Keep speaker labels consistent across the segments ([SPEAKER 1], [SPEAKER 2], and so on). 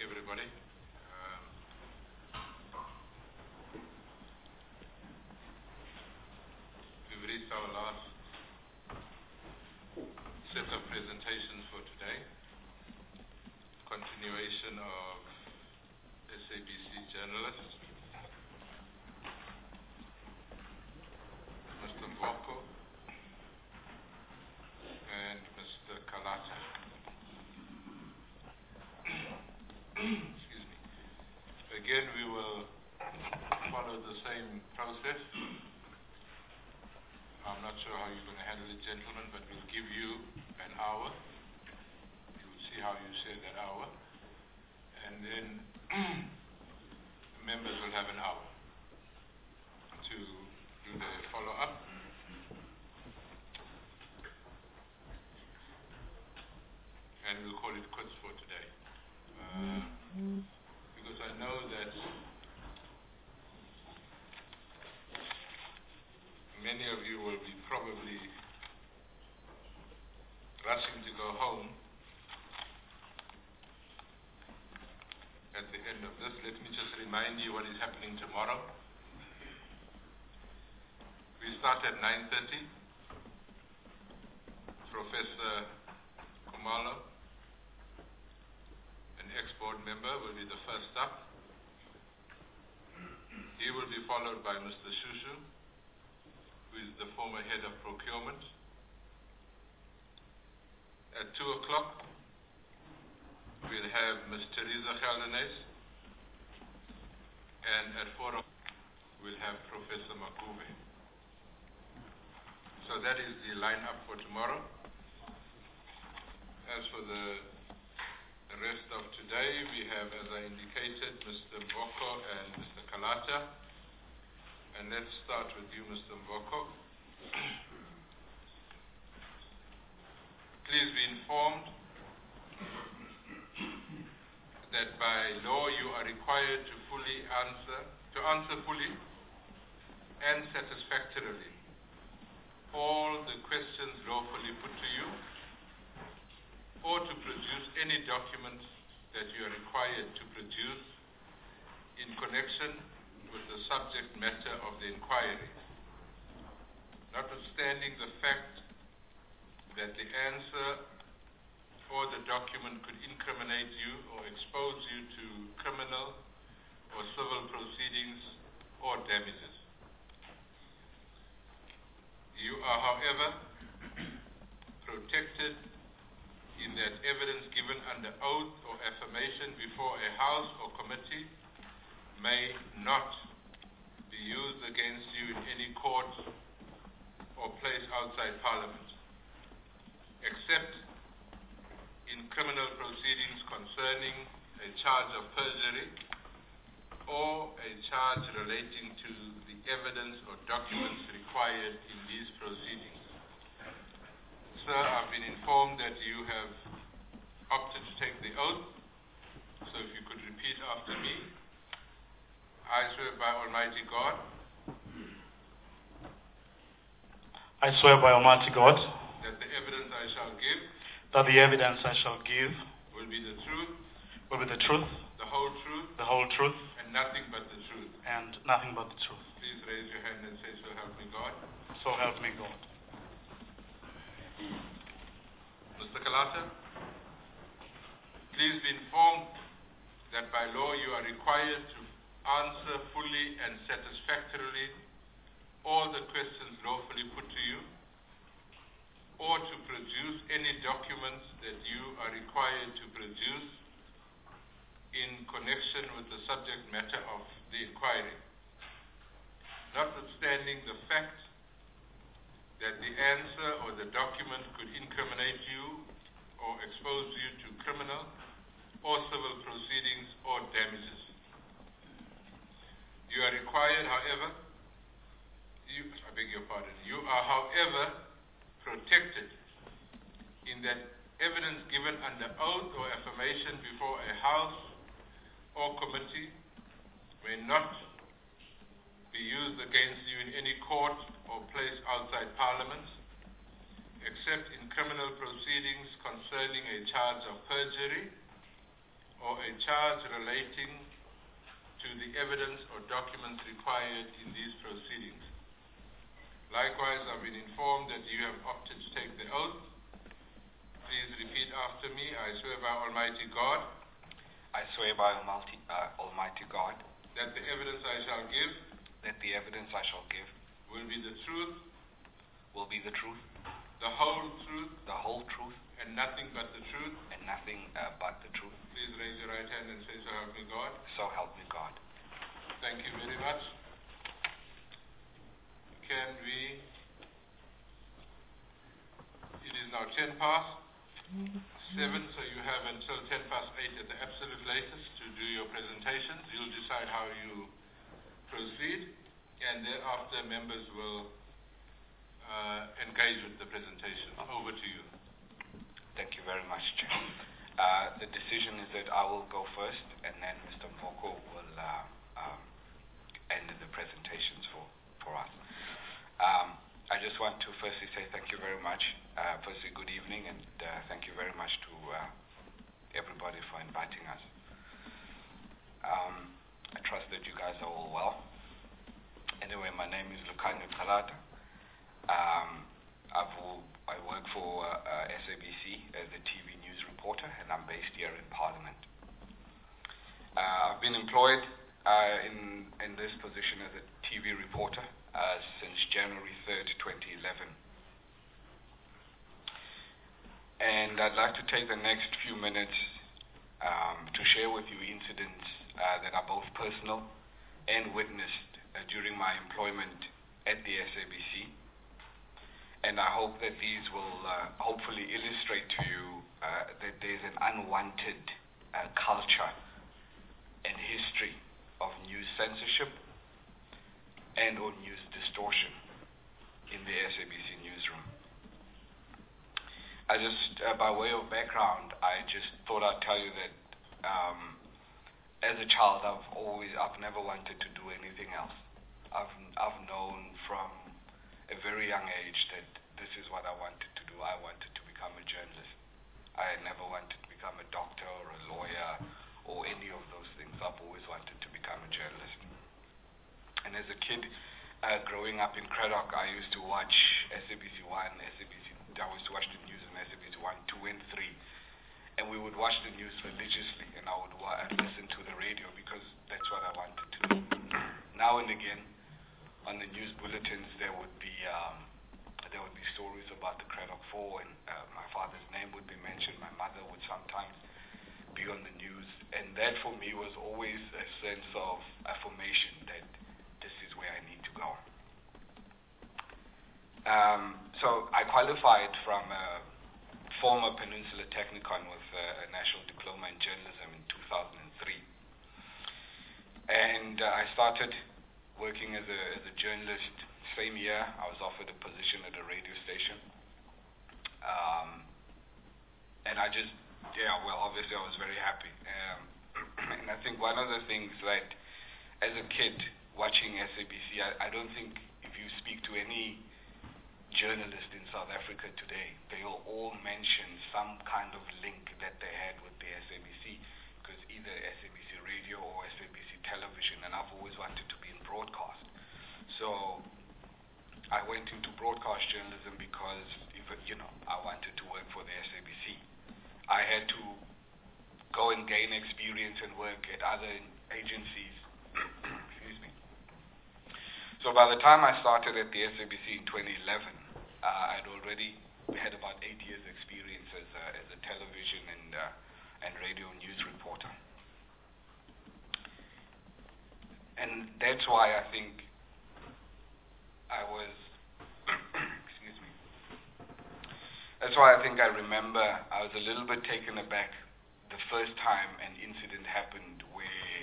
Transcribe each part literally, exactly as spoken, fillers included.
[SPEAKER 1] everybody. Um, we've reached our last set of presentations for today. Continuation of S A B C journalist, Mister Mvoko and Mister Kalata. Excuse me. Again, we will follow the same process. I'm not sure how you're going to handle it, gentlemen, but we'll give you an hour. You'll see how you share that hour. And then members will have an hour to do the follow-up. And we'll call it quits for today. Uh, because I know that many of you will be probably rushing to go home at the end of this. Let me just remind you what is happening tomorrow. We start at nine thirty. Professor Kumalo, an ex-board member, will be the first up. He will be followed by Mister Shushu, who is the former head of procurement. At two o'clock, we'll have Miz Teresa Geldenhuys, and at four o'clock, we'll have Professor Magube. So that is the line-up for tomorrow. As for the, the rest of today, we have, as I indicated, Mister Mvoko and Mister Kalata. And let's start with you, Mister Mvoko. Please be informed that by law you are required to fully answer, to answer fully and satisfactorily all the questions lawfully put to you, or to produce any documents that you are required to produce in connection with the subject matter of the inquiry, notwithstanding the fact that the answer or the document could incriminate you or expose you to criminal or civil proceedings or damages. You are, however, protected in that evidence given under oath or affirmation before a house or committee may not be used against you in any court or place outside Parliament, except in criminal proceedings concerning a charge of perjury or a charge relating to the evidence or documents required in these proceedings. Sir, I've been informed that you have opted to take the oath, so if you could repeat after me. I swear by Almighty God.
[SPEAKER 2] I swear by Almighty God.
[SPEAKER 1] That the evidence I shall give.
[SPEAKER 2] That the evidence I shall give.
[SPEAKER 1] Will be the truth.
[SPEAKER 2] Will be the truth.
[SPEAKER 1] The whole truth.
[SPEAKER 2] The whole truth.
[SPEAKER 1] And nothing but the truth.
[SPEAKER 2] And nothing but the truth.
[SPEAKER 1] Please raise your hand and say, so help me God.
[SPEAKER 2] So help me God.
[SPEAKER 1] Mister Kalata, please be informed that by law you are required to answer fully and satisfactorily all the questions lawfully put to you, or to produce any documents that you are required to produce in connection with the subject matter of the inquiry, notwithstanding the fact that the answer or the document could incriminate you or expose you to criminal or civil proceedings or damages. You are required, however, you, I beg your pardon, you are, however, protected in that evidence given under oath or affirmation before a house or committee may not be used against you in any court or place outside Parliament, except in criminal proceedings concerning a charge of perjury or a charge relating to the evidence or documents required in these proceedings. Likewise, I've been informed that you have opted to take the oath. Please repeat after me. I swear by Almighty God
[SPEAKER 3] I swear by Almighty, uh, Almighty God
[SPEAKER 1] that the evidence I shall give
[SPEAKER 3] that the evidence I shall give
[SPEAKER 1] will be the truth,
[SPEAKER 3] will be the truth,
[SPEAKER 1] the whole truth,
[SPEAKER 3] the whole truth,
[SPEAKER 1] and nothing but the truth.
[SPEAKER 3] and nothing uh, but the truth.
[SPEAKER 1] Please raise your right hand and say, so help me God.
[SPEAKER 3] So help me God.
[SPEAKER 1] Thank you very much. Can we... It is now ten past seven, so you have until ten past eight at the absolute latest to do your presentations. You'll decide how you proceed, and thereafter members will uh, engage with the presentation. Over to you.
[SPEAKER 3] Thank you very much, Chair. Uh, the decision is that I will go first, and then Mister Mvoko will uh, um, end the presentations for, for us. Um, I just want to firstly say thank you very much. Uh, firstly, good evening, and uh, thank you very much to uh, everybody for inviting us. Um, I trust that you guys are all well. Anyway, my name is Lukhanya Kalata. Um, I've, I work for uh, uh, S A B C as a T V news reporter, and I'm based here in Parliament. Uh, I've been employed uh, in, in this position as a T V reporter uh, since January third, twenty eleven. And I'd like to take the next few minutes um, to share with you incidents uh, that are both personal and witnessed uh, during my employment at the S A B C. And I hope that these will uh, hopefully illustrate to you uh, that there's an unwanted uh, culture and history of news censorship and or news distortion in the S A B C newsroom. I just, uh, by way of background, I just thought I'd tell you that um, as a child, I've always, I've never wanted to do anything else. I've, I've known from a very young age that this is what I wanted to do. I wanted to become a journalist. I never wanted to become a doctor or a lawyer or any of those things. I've always wanted to become a journalist. And as a kid, uh, growing up in Cradock, I used to watch S A B C one, S A B C, I used to watch the news on S A B C one, two, and three. And we would watch the news religiously, and I would wa- listen to the radio because that's what I wanted to do. Now and again, on the news bulletins, there would be um, there would be stories about the Cradock Four, and uh, my father's name would be mentioned. My mother would sometimes be on the news, and that for me was always a sense of affirmation that this is where I need to go. Um, so I qualified from a former Peninsula Technikon with uh, a National Diploma in Journalism in two thousand three, and uh, I started working as a, as a journalist. Same year, I was offered a position at a radio station. Um, and I just, yeah, well, obviously I was very happy. Um, and I think one of the things that, as a kid, watching S A B C, I, I don't think if you speak to any journalist in South Africa today, they'll all mention some kind of link that they had with the S A B C, because either S A B C radio or S A B C television, and I've always wanted to be in broadcast. So I went into broadcast journalism because, if it, you know, I wanted to work for the S A B C. I had to go and gain experience and work at other agencies. Excuse me. So by the time I started at the S A B C in twenty eleven, uh, I'd already had about eight years experience as a, as a television and uh, and radio news reporter. And that's why I think I was, excuse me, that's why I think I remember I was a little bit taken aback the first time an incident happened where,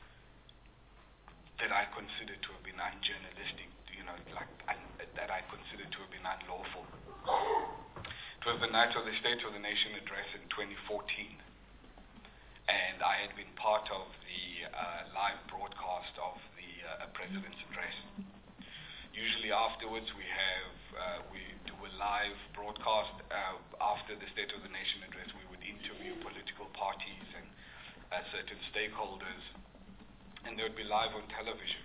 [SPEAKER 3] that I considered to have been unjournalistic, you know, like, un, that I considered to have been unlawful. It was the night of the State of the Nation address in twenty fourteen, and I had been part of the uh, live broadcast of the uh, President's address. Usually afterwards we have, uh, we do a live broadcast. Uh, after the State of the Nation address, we would interview political parties and uh, certain stakeholders, and they would be live on television.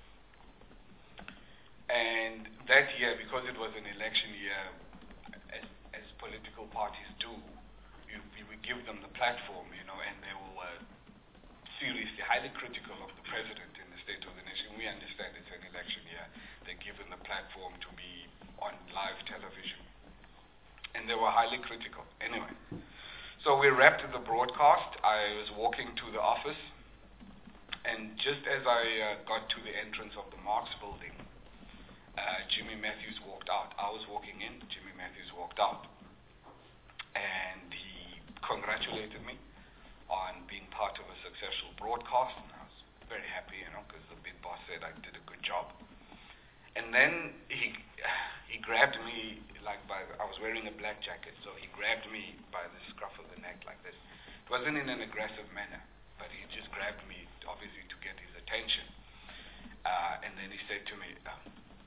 [SPEAKER 3] And that year, because it was an election year, as, as political parties do, you, you would give them the platform, you know, and they were uh, seriously, highly critical of the president in the State of the Nation. We understand it's an election year. They're given the platform to be on live television. And they were highly critical. Anyway, so we wrapped the broadcast. I was walking to the office, and just as I uh, got to the entrance of the Marx building, uh, Jimmy Matthews walked out. I was walking in, Jimmy Matthews walked out. And he congratulated me on being part of a successful broadcast, and I was very happy, you know, because the big boss said I did a good job. And then he he grabbed me, like by, I was wearing a black jacket, so he grabbed me by the scruff of the neck like this. It wasn't in an aggressive manner, but he just grabbed me, obviously, to get his attention. Uh, and then he said to me, um,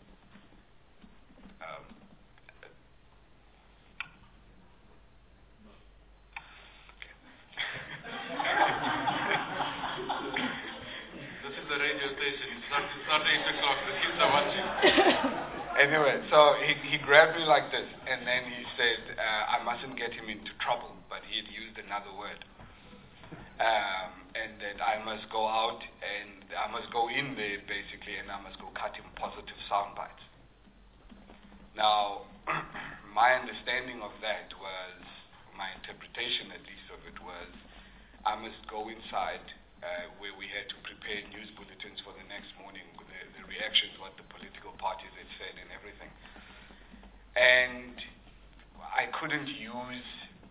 [SPEAKER 3] um,
[SPEAKER 1] This is the radio station. It's not, it's not eight o'clock. The kids are watching.
[SPEAKER 3] Anyway, so he, he grabbed me like this, and then he said, uh, I mustn't get him into trouble, but he had used another word. Um, and that I must go out, and I must go in there, basically, and I must go cut him positive sound bites. Now, my understanding of that was, my interpretation at least of it was, I must go inside uh, where we had to prepare news bulletins for the next morning, the, the reactions, what the political parties had said and everything. And I couldn't use,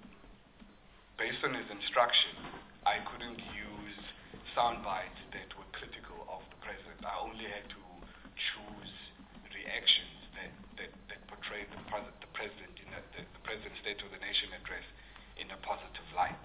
[SPEAKER 3] based on his instruction, I couldn't use sound bites that were critical of the president. I only had to choose reactions that, that, that portrayed the, the president in a, the, the president's State of the Nation address in a positive light.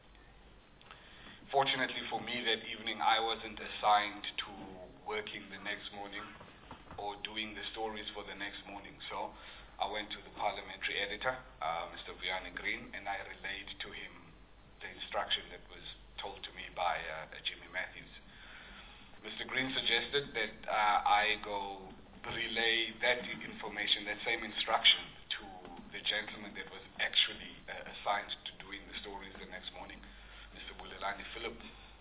[SPEAKER 3] Fortunately for me, that evening I wasn't assigned to working the next morning or doing the stories for the next morning. So I went to the parliamentary editor, uh, Mister Vianney Green, and I relayed to him the instruction that was told to me by uh, Jimmy Matthews. Mister Green suggested that uh, I go relay that information, that same instruction, to the gentleman that was actually uh, assigned to doing the stories the next morning, Mister Bulelani Philip.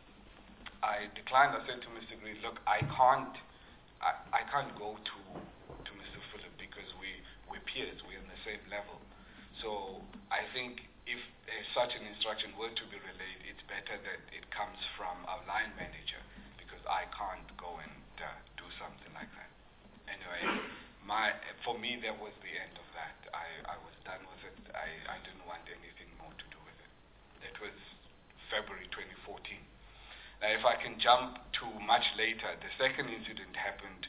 [SPEAKER 3] I declined. I said to Mister Green, look, I can't, I, I can't go to to Mister Philip because we we're peers, we're on the same level. So I think if uh, such an instruction were to be relayed, it's better that it comes from our line manager, because I can't go and uh, do something like that. Anyway, my for me that was the end of that. I, I was done with it. I, I didn't want anything more to do with it. That was February twenty fourteen. Now, if I can jump to much later, the second incident happened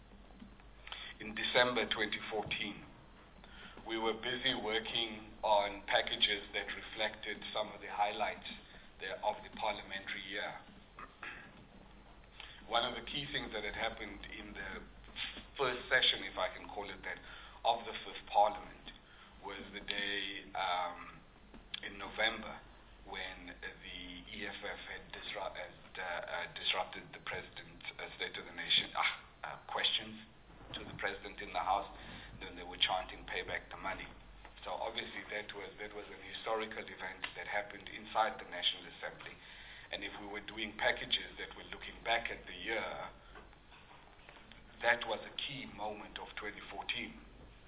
[SPEAKER 3] in December twenty fourteen. We were busy working on packages that reflected some of the highlights there of the parliamentary year. One of the key things that had happened in the first session, if I can call it that, of the fifth parliament was the day um, in November when the E F F had, disrupt, had uh, uh, disrupted the President's uh, State of the Nation uh, uh, questions to the President in the House. Then they were chanting, pay back the money. So obviously that was that was an historical event that happened inside the National Assembly. And if we were doing packages that were looking back at the year, that was a key moment of twenty fourteen.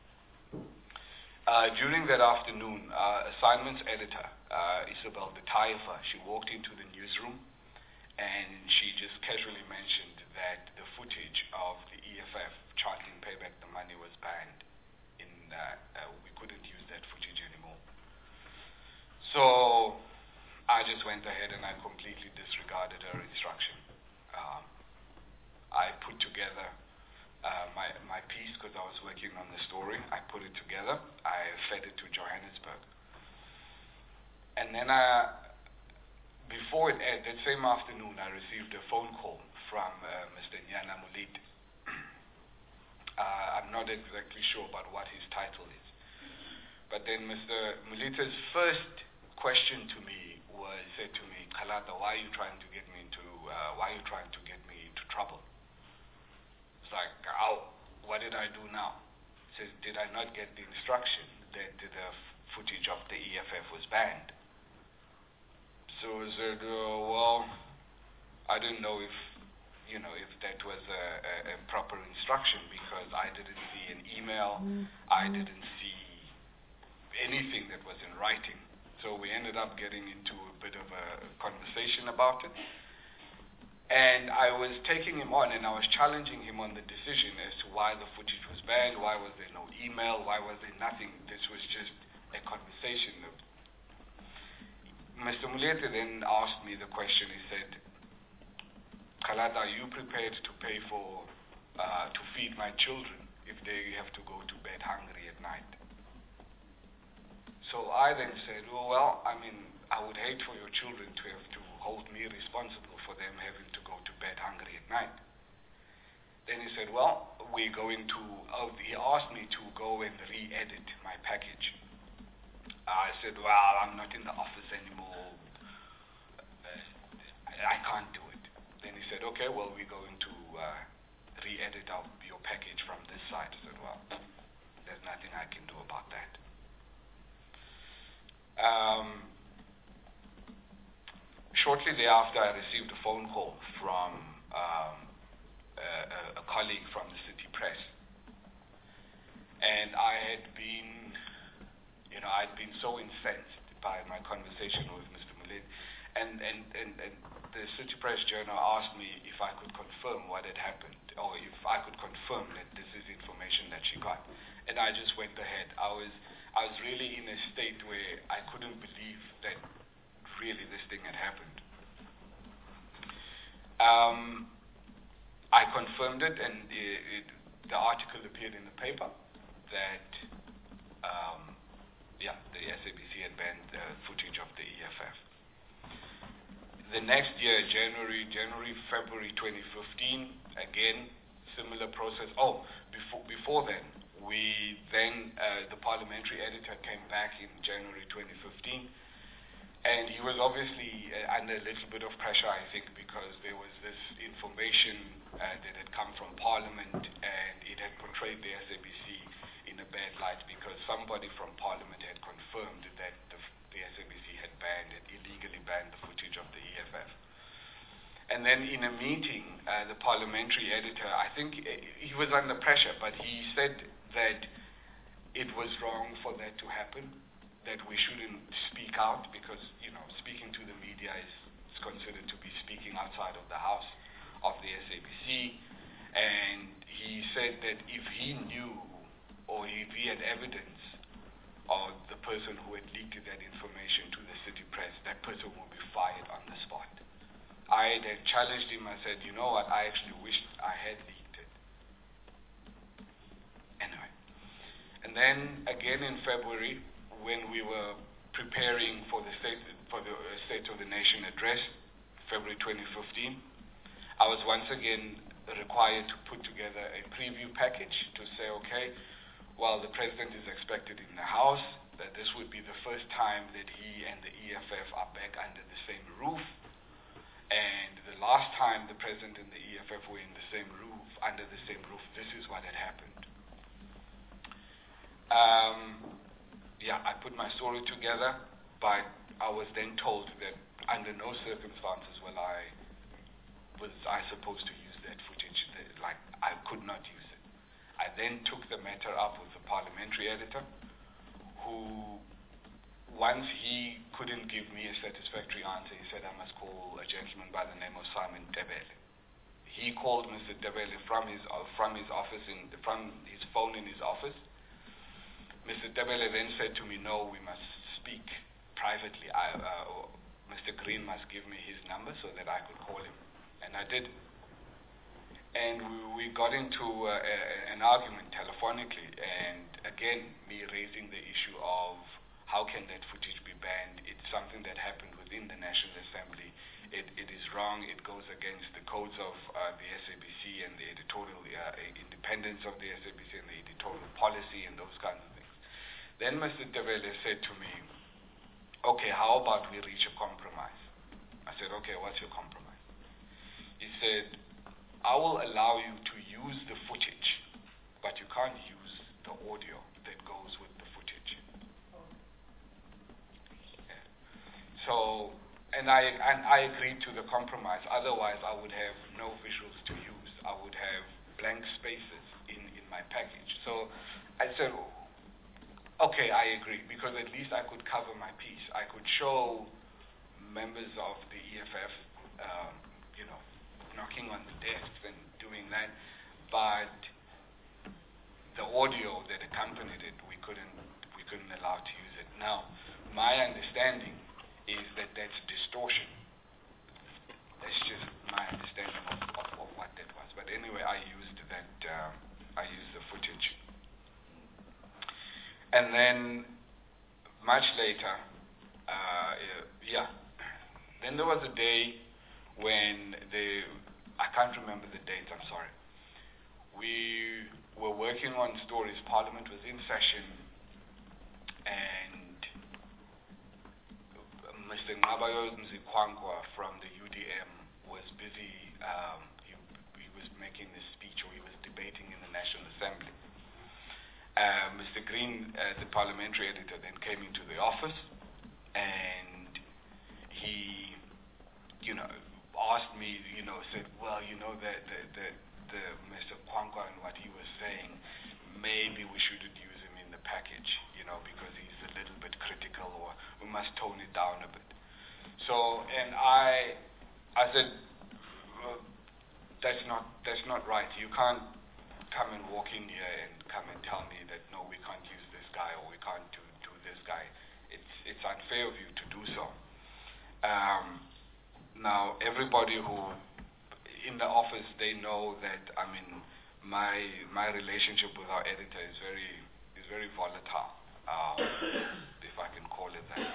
[SPEAKER 3] Uh, during that afternoon, uh, assignments editor, uh, Isabel de Taifa, she walked into the newsroom and she just casually mentioned that the footage of the E F F chanting pay back the money was banned. In uh, uh, we couldn't use that footage anymore. So I just went ahead and I completely disregarded her instruction. Um, I put together uh, my, my piece because I was working on the story. I put it together. I fed it to Johannesburg. And then I, before it aired, that same afternoon, I received a phone call from uh, Mister Nyana Muliti. Uh, I'm not exactly sure about what his title is. But then Mister Mulita's first question to me was said to me, Kalata, why are you trying to get me into, uh, why are you trying to get me into trouble? It's like, oh, what did I do now? He says, did I not get the instruction that the footage of the E F F was banned? So I said, uh, well, I didn't know if, you know, if that was a, a, a proper instruction because I didn't see an email, mm-hmm. I didn't see anything that was in writing. So we ended up getting into a bit of a conversation about it. And I was taking him on and I was challenging him on the decision as to why the footage was banned, why was there no email, why was there nothing. This was just a conversation. Mister Mulete then asked me the question, he said, Kalata, are you prepared to pay for, uh, to feed my children if they have to go to bed hungry at night? So I then said, well, well, I mean, I would hate for your children to have to hold me responsible for them having to go to bed hungry at night. Then he said, well, we're going to, oh, he asked me to go and re-edit my package. I said, well, I'm not in the office anymore. I can't do it. Then he said, okay, well, we're going to uh, re-edit our, your package from this side. I said, well, there's nothing I can do about that. Um, shortly thereafter, I received a phone call from um, a, a colleague from the City Press. And I had been, you know, I'd been so incensed by my conversation with Mister Mulete. And, and, and, and the City Press Journal asked me if I could confirm what had happened, or if I could confirm that this is information that she got. And I just went ahead. I was, I was really in a state where I couldn't believe that really this thing had happened. Um, I confirmed it, and it, it, the article appeared in the paper that, um, yeah, the S A B C had banned the footage of the E F F. The next year, January, January, February twenty fifteen, again, similar process. Oh, before, before then, we then, uh, the parliamentary editor came back in January twenty fifteen, and he was obviously uh, under a little bit of pressure, I think, because there was this information uh, that had come from Parliament, and it had portrayed the S A B C in a bad light because somebody from Parliament had confirmed that the, the S A B C had banned it, illegally banned the footage of the E F F. And then in a meeting, uh, the parliamentary editor, I think he was under pressure, but he said that it was wrong for that to happen, that we shouldn't speak out because, you know, speaking to the media is, is considered to be speaking outside of the house of the S A B C. And he said that if he knew or if he had evidence of the person who had leaked that information to the City Press, that person would be fired on the spot. I had challenged him. I said, you know what, I actually wished I had leaked it. Anyway. And then again in February, when we were preparing for the State, for the State of the Nation address, February twenty fifteen, I was once again required to put together a preview package to say, okay, while the President is expected in the House, that this would be the first time that he and the E F F are back under the same roof. And the last time the President and the E F F were in the same roof, under the same roof, this is what had happened. Um, yeah, I put my story together, but I was then told that under no circumstances will I, was I supposed to use that footage, that, like, I could not use it. I then took the matter up with the parliamentary editor, who, once he couldn't give me a satisfactory answer, he said I must call a gentleman by the name of Simon Debele. He called Mister Debele from his uh, from his office in from his phone in his office. Mister Debele then said to me, "No, we must speak privately. I, uh, Mister Green must give me his number so that I could call him," and I did. And we, we got into uh, a, an argument telephonically, and again, me raising the issue of how can that footage be banned? It's something that happened within the National Assembly. It, it is wrong. It goes against the codes of uh, the S A B C and the editorial uh, independence of the S A B C and the editorial policy and those kinds of things. Then Mister Debele said to me, okay, how about we reach a compromise? I said, okay, what's your compromise? He said, I will allow you to use the footage, but you can't use the audio that goes with the footage. Yeah. So, and I and I agreed to the compromise. Otherwise, I would have no visuals to use. I would have blank spaces in, in my package. So I said, okay, I agree, because at least I could cover my piece. I could show members of the E F F, um, you know, knocking on the desks and doing that, but the audio that accompanied it, we couldn't, we couldn't allow to use it. Now, my understanding is that that's distortion. That's just my understanding of, of, of what that was. But anyway, I used that, um, I used the footage. And then, much later, uh, yeah, then there was a day when the, I can't remember the date, I'm sorry. We were working on stories. Parliament was in session, and Mister Ngabayo Mzikwankwa from the U D M was busy, um, he, he was making this speech, or he was debating in the National Assembly. Uh, Mister Green, uh, the parliamentary editor, then came into the office, and he, you know, asked me, you know, said, well, you know, that the, the, the Mister Kwankwa and what he was saying, maybe we shouldn't use him in the package, you know, because he's a little bit critical, or we must tone it down a bit. So, and I, I said, well, that's not, that's not right. You can't come and walk in here and come and tell me that, no, we can't use this guy, or we can't do, do this guy. It's, it's unfair of you to do so. Um, now, everybody who, in the office, they know that, I mean, my, my relationship with our editor is very, is very volatile, um, if I can call it that.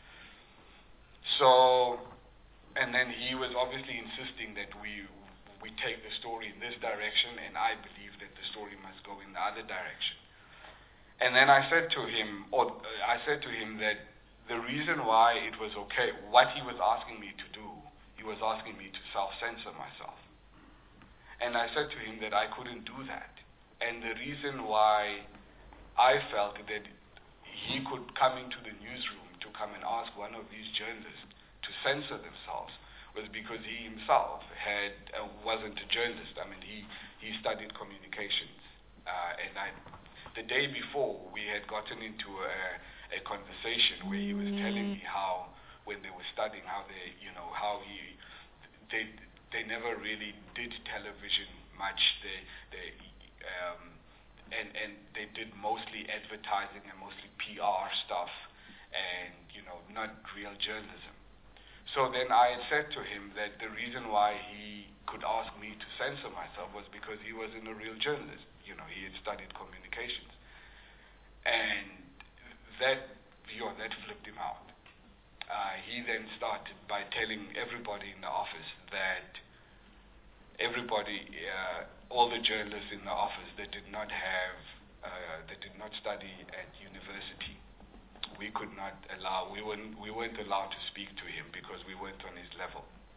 [SPEAKER 3] So, and then he was obviously insisting that we, we take the story in this direction, and I believe that the story must go in the other direction. And then I said to him, or uh, I said to him that the reason why it was okay, what he was asking me to do, he was asking me to self-censor myself. And I said to him that I couldn't do that. And the reason why I felt that he could come into the newsroom to come and ask one of these journalists to censor themselves was because he himself had uh, wasn't a journalist. I mean, he, he studied communications. Uh, and I, the day before, we had gotten into a, a conversation where he was telling me how, when they were studying, how they, you know, how he, they, they never really did television much. They, they, um, and, and they did mostly advertising and mostly P R stuff, and, you know, not real journalism. So then I had said to him that the reason why he could ask me to censor myself was because he wasn't a real journalist. You know, he had studied communications. And that, you know, that flipped him out. Uh, he then started by telling everybody in the office that everybody, uh, all the journalists in the office that did not have, uh, that did not study at university, we could not allow, we weren't, we weren't allowed to speak to him because we weren't on his level.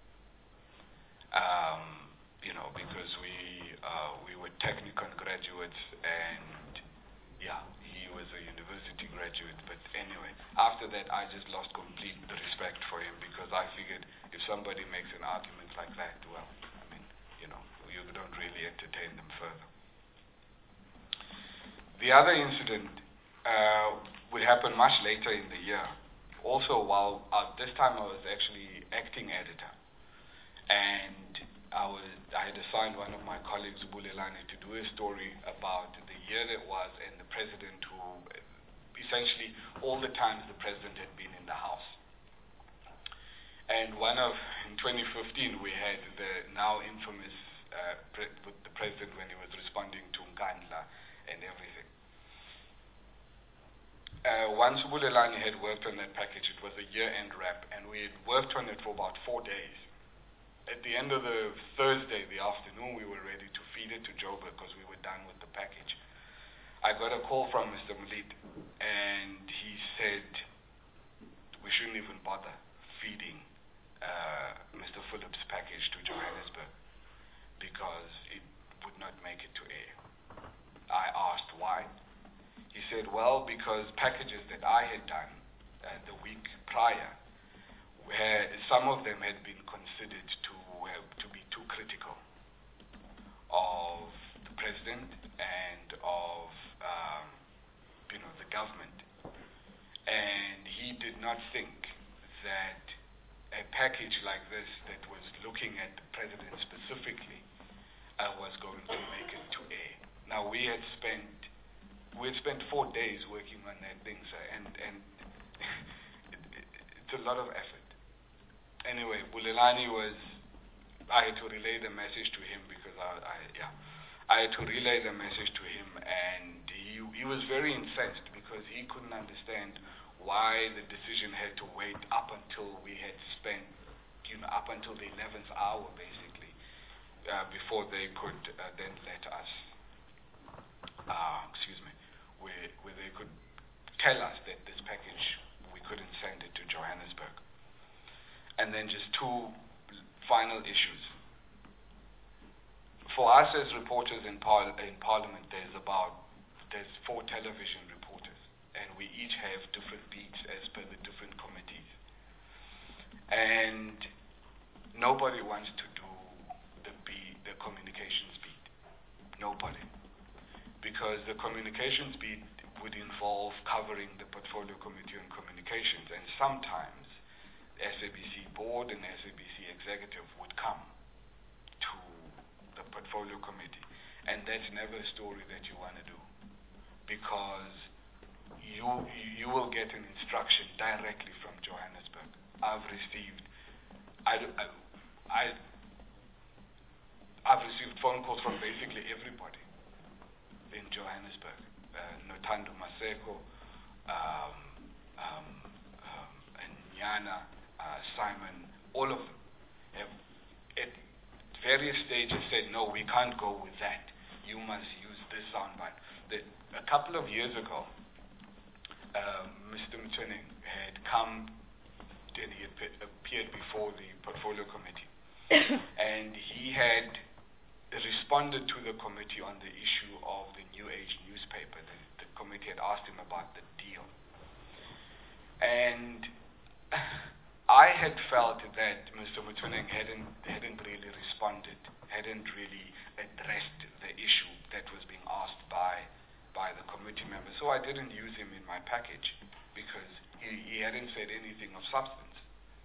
[SPEAKER 3] Um, you know, because we, uh, we were Technikon graduates, and yeah, he was a university graduate. But anyway, after that, I just lost complete respect for him, because I figured if somebody makes an argument like that, well, I mean, you know, you don't really entertain them further. The other incident uh, would happen much later in the year. Also, while uh, this time I was actually acting editor, and I was I had assigned one of my colleagues, Bulelani, to do a story about the year that was and the president who, essentially, all the times the president had been in the House. And one of, in twenty fifteen, we had the now infamous, uh, pre with the president when he was responding to Nkandla and everything. Uh, once Bulelani had worked on that package, it was a year-end wrap, and we had worked on it for about four days. At the end of the Thursday, the afternoon, we were ready to feed it to Joburg because we were done with the package. I got a call from Mister Mlit, and he said, we shouldn't even bother feeding uh, Mister Phillips' package to Johannesburg because it would not make it to air. I asked why. He said, well, because packages that I had done uh, the week prior, where some of them had been considered to uh, to be too critical of the president and of um, you know the government, and he did not think that a package like this that was looking at the president specifically uh, was going to make it to air. Now we had spent we had spent four days working on that thing, sir, and and it, it, it's a lot of effort. Anyway, Bulelani was, I had to relay the message to him because I, I yeah, I had to relay the message to him, and he he was very incensed because he couldn't understand why the decision had to wait up until we had spent, you know, up until the eleventh hour basically, uh, before they could uh, then let us, uh, excuse me, where where they could tell us that this package we couldn't send it to Johannesburg. And then just two final issues. For us as reporters in, par- in Parliament, there's about there's four television reporters, and we each have different beats as per the different committees. And nobody wants to do the beat, the communications beat. Nobody, because the communications beat would involve covering the Portfolio Committee on Communications, and sometimes S A B C board and S A B C executive would come to the portfolio committee, and that's never a story that you want to do, because you you will get an instruction directly from Johannesburg. I've received I, I, I I've received phone calls from basically everybody in Johannesburg, uh, Nothando Maseko, um, um, um, and Nyana, Uh, Simon, all of them have at various stages said, no, we can't go with that. You must use this soundbite. The, a couple of years ago, uh, Mister Mtwening had come and he had appeared before the Portfolio Committee, and he had responded to the committee on the issue of the New Age newspaper. The, the committee had asked him about the deal. And I had felt that Mister Mtwening hadn't hadn't really responded, hadn't really addressed the issue that was being asked by by the committee members. So I didn't use him in my package because he, he hadn't said anything of substance.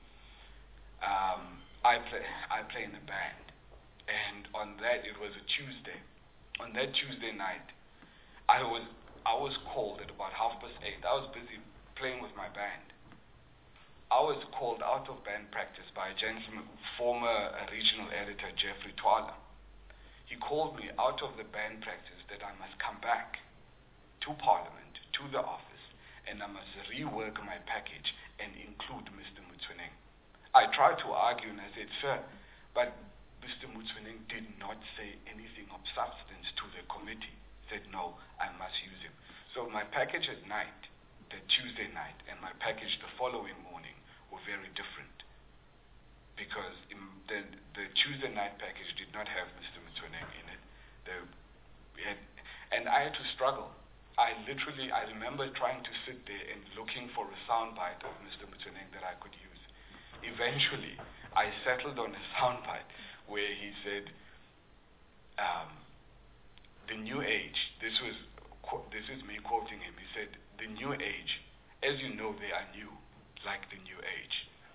[SPEAKER 3] Um, I play I play in a band, and on that it was a Tuesday. On that Tuesday night, I was I was called at about half past eight. I was busy playing with my band. I was called out of band practice by a gentleman, former uh, regional editor Jeffrey Twala. He called me out of the band practice that I must come back to Parliament, to the office, and I must rework my package and include Mister Mtwening. I tried to argue and I said, sir, but Mister Mtwening did not say anything of substance to the committee. He said, no, I must use him. So my package at night, the Tuesday night, and my package the following morning were very different, because in the, the Tuesday night package did not have Mister Mtwening in it. The, had, and I had to struggle. I literally, I remember trying to sit there and looking for a soundbite of Mister Mtwening that I could use. Eventually, I settled on a soundbite where he said, um, the New Age, this was, this is me quoting him, he said, the New Age, as you know, they are new, like the New Age.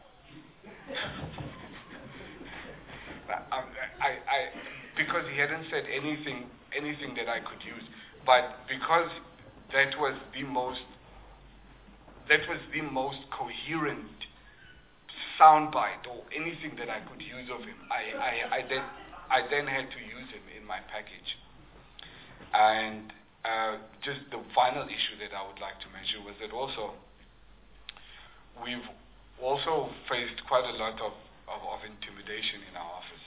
[SPEAKER 3] I, I, I, because he hadn't said anything, anything that I could use, but because that was the most, that was the most coherent soundbite or anything that I could use of him, I, I, I then, I then had to use him in my package. And uh, just the final issue that I would like to mention was that also we've also faced quite a lot of, of, of intimidation in our office.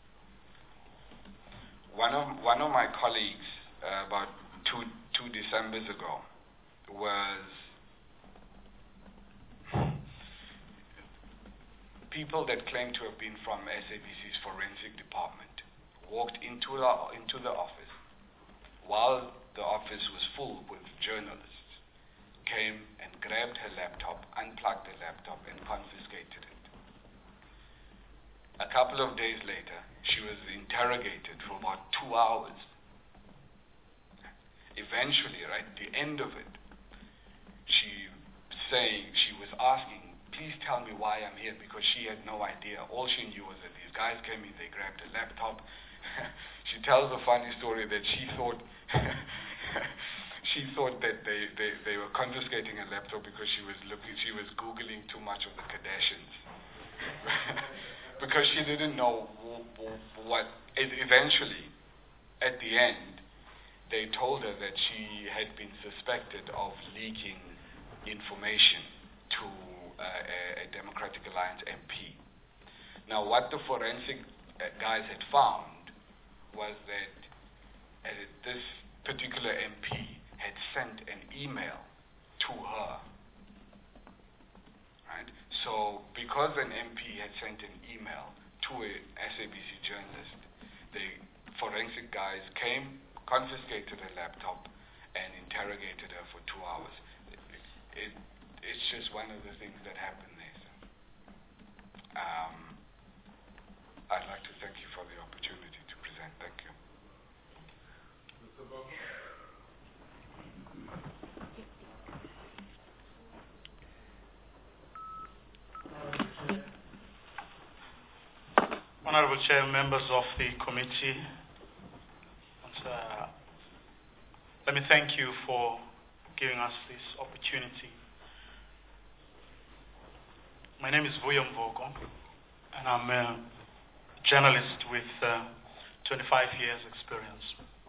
[SPEAKER 3] One of one of my colleagues uh, about two two Decembers ago was people that claim to have been from S A B C's forensic department walked into the, into the office while the office was full with journalists, came and grabbed her laptop, unplugged the laptop, and confiscated it. A couple of days later, she was interrogated for about two hours. Eventually, right, at the end of it, she saying, she was asking, please tell me why I'm here, because she had no idea. All she knew was that these guys came in, they grabbed her laptop. She tells a funny story that she thought she thought that they, they, they were confiscating her laptop because she was looking, she was Googling too much of the Kardashians. Because she didn't know what, eventually, at the end, they told her that she had been suspected of leaking information to uh, a, a Democratic Alliance M P. Now, what the forensic uh, guys had found was that uh, this particular M P had sent an email to her. Right? So, because an M P had sent an email to a S A B C journalist, the forensic guys came, confiscated her laptop, and interrogated her for two hours. It, it, it's just one of the things that happened there. So, um, I'd like to thank you for the opportunity to present. Thank you.
[SPEAKER 1] Mister Baba?
[SPEAKER 2] Honorable Chair, members of the committee, uh, let me thank you for giving us this opportunity. My name is Vuyo Mvogo, and I'm a journalist with uh, twenty-five years experience.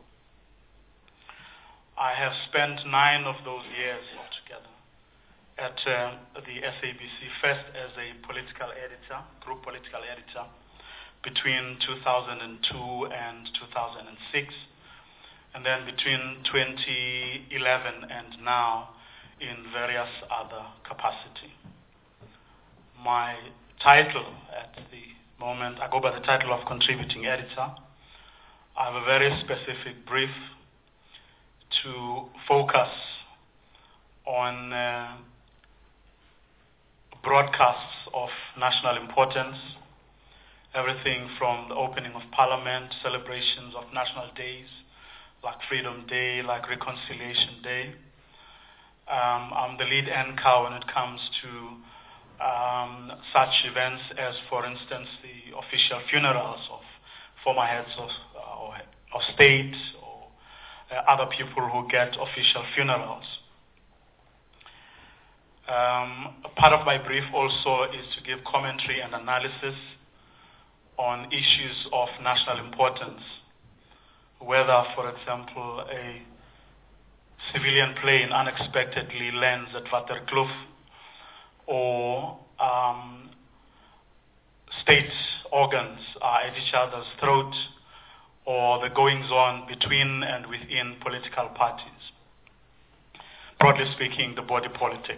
[SPEAKER 2] I have spent nine of those years altogether at uh, the S A B C, first as a political editor, group political editor, between two thousand two and two thousand six, and then between twenty eleven and now in various other capacity. My title at the moment, I go by the title of contributing editor. I have a very specific brief to focus on uh, broadcasts of national importance, everything from the opening of Parliament, celebrations of national days, like Freedom Day, like Reconciliation Day. Um, I'm the lead anchor when it comes to um, such events as, for instance, the official funerals of former heads of, uh, or, of state or uh, other people who get official funerals. Um, part of my brief also is to give commentary and analysis on issues of national importance, whether, for example, a civilian plane unexpectedly lands at Waterkloof, or um, state organs are at each other's throat, or the goings-on between and within political parties. Broadly speaking, the body politic.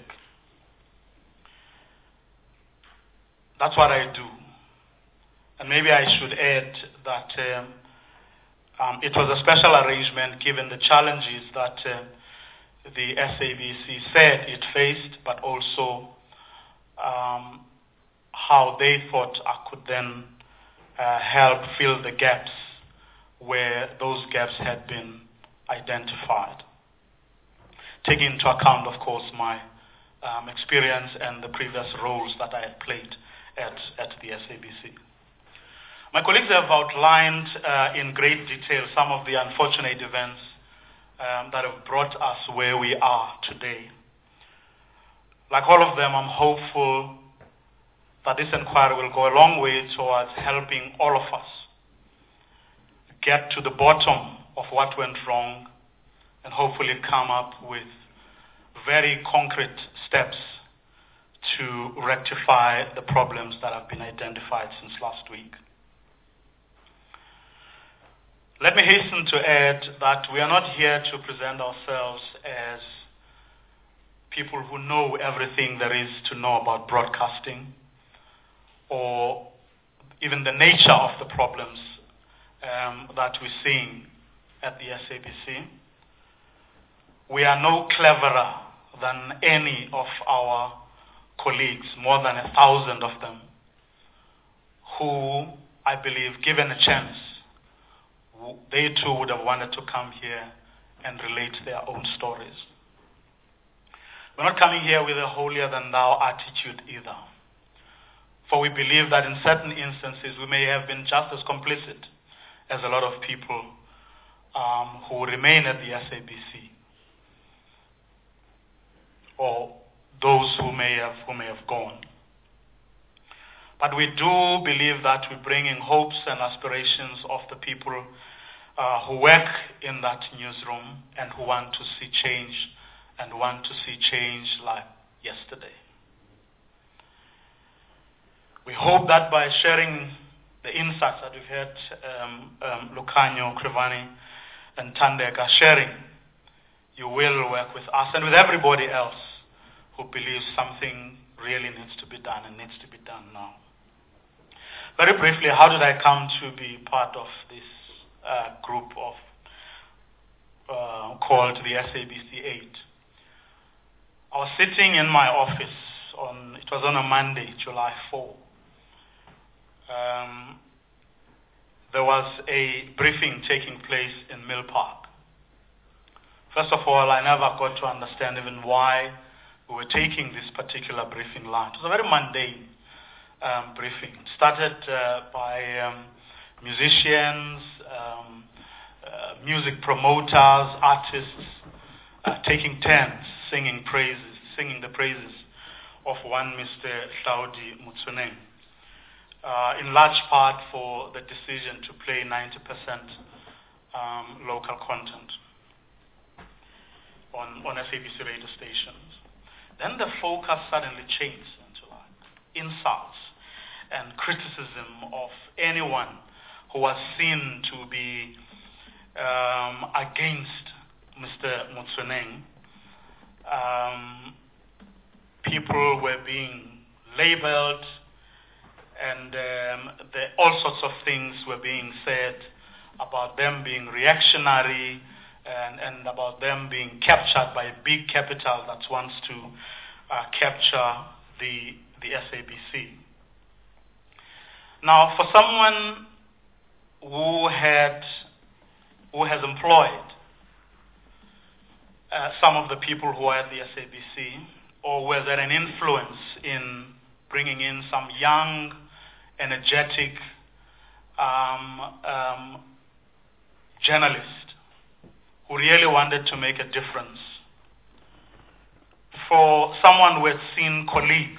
[SPEAKER 2] That's what I do. And maybe I should add that um, um, it was a special arrangement given the challenges that uh, the S A B C said it faced, but also um, how they thought I could then uh, help fill the gaps where those gaps had been identified. Taking into account, of course, my um, experience and the previous roles that I had played at, at the S A B C. My colleagues have outlined uh, in great detail some of the unfortunate events um, that have brought us where we are today. Like all of them, I'm hopeful that this inquiry will go a long way towards helping all of us get to the bottom of what went wrong and hopefully come up with very concrete steps to rectify the problems that have been identified since last week. Let me hasten to add that we are not here to present ourselves as people who know everything there is to know about broadcasting, or even the nature of the problems um, that we're seeing at the S A B C. We are no cleverer than any of our colleagues, more than a thousand of them, who, I believe, given a chance, they too would have wanted to come here and relate their own stories. We're not coming here with a holier-than-thou attitude either. For we believe that in certain instances we may have been just as complicit as a lot of people um, who remain at the S A B C, or those who may have who may have gone. But we do believe that we're bringing hopes and aspirations of the people uh, who work in that newsroom and who want to see change and want to see change like yesterday. We hope that by sharing the insights that we've had, um, um, Lucanio, Krivani, and Tandeka sharing, you will work with us and with everybody else who believes something really needs to be done and needs to be done now. Very briefly, how did I come to be part of this uh, group of uh, called the S A B C eight? I was sitting in my office on, it was on a Monday, July fourth. Um, there was a briefing taking place in Mill Park. First of all, I never got to understand even why we were taking this particular briefing line. It was a very mundane um, briefing. It started uh, by um, musicians, um, uh, music promoters, artists, uh, taking turns singing praises, singing the praises of one Mister Hlaudi Motsoeneng, uh, in large part for the decision to play ninety percent um, local content on, on S A B C radio stations. Then the focus suddenly changed into like insults and criticism of anyone who was seen to be um, against Mister Motsoeneng. Um, people were being labeled, and um, the, all sorts of things were being said about them being reactionary and, and about them being captured by a big capital that wants to uh, capture the, the S A B C. Now, for someone who had who has employed Uh, some of the people who are at the S A B C, or was there an influence in bringing in some young, energetic um, um, journalist who really wanted to make a difference? For someone who had seen colleagues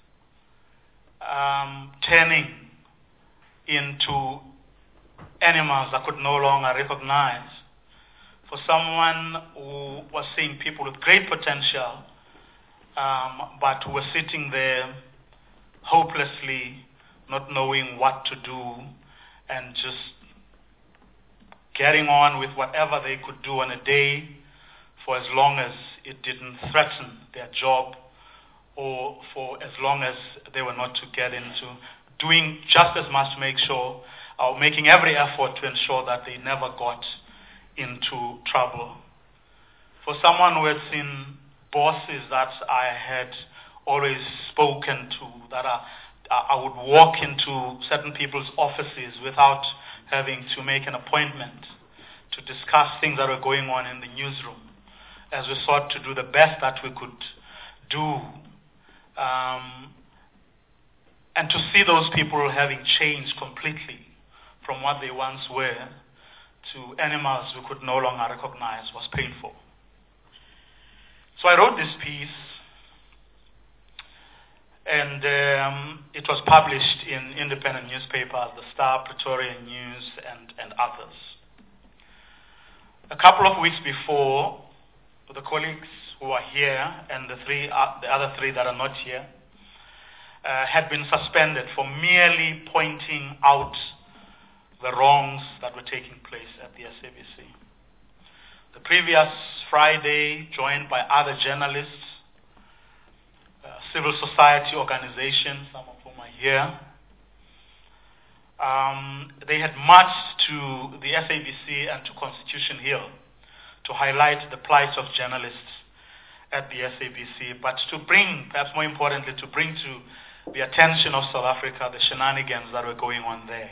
[SPEAKER 2] um, turning into animals that could no longer recognize, for someone who was seeing people with great potential, um, but who were sitting there hopelessly, not knowing what to do, and just getting on with whatever they could do on a day, for as long as it didn't threaten their job, or for as long as they were not to get into doing just as much to make sure, or making every effort to ensure that they never got into trouble. For someone who had seen bosses that I had always spoken to, that I, I would walk into certain people's offices without having to make an appointment to discuss things that were going on in the newsroom, as we sought to do the best that we could do. Um, and to see those people having changed completely from what they once were to animals we could no longer recognize was painful. So I wrote this piece, and um, it was published in independent newspapers, The Star, Pretoria News, and, and others. A couple of weeks before, the colleagues who are here and the three, uh, the other three that are not here, uh, had been suspended for merely pointing out the wrongs that were taking place at the S A B C. The previous Friday, joined by other journalists, uh, civil society organizations, some of whom are here, um, they had marched to the S A B C and to Constitution Hill to highlight the plight of journalists at the S A B C, but to bring, perhaps more importantly, to bring to the attention of South Africa the shenanigans that were going on there.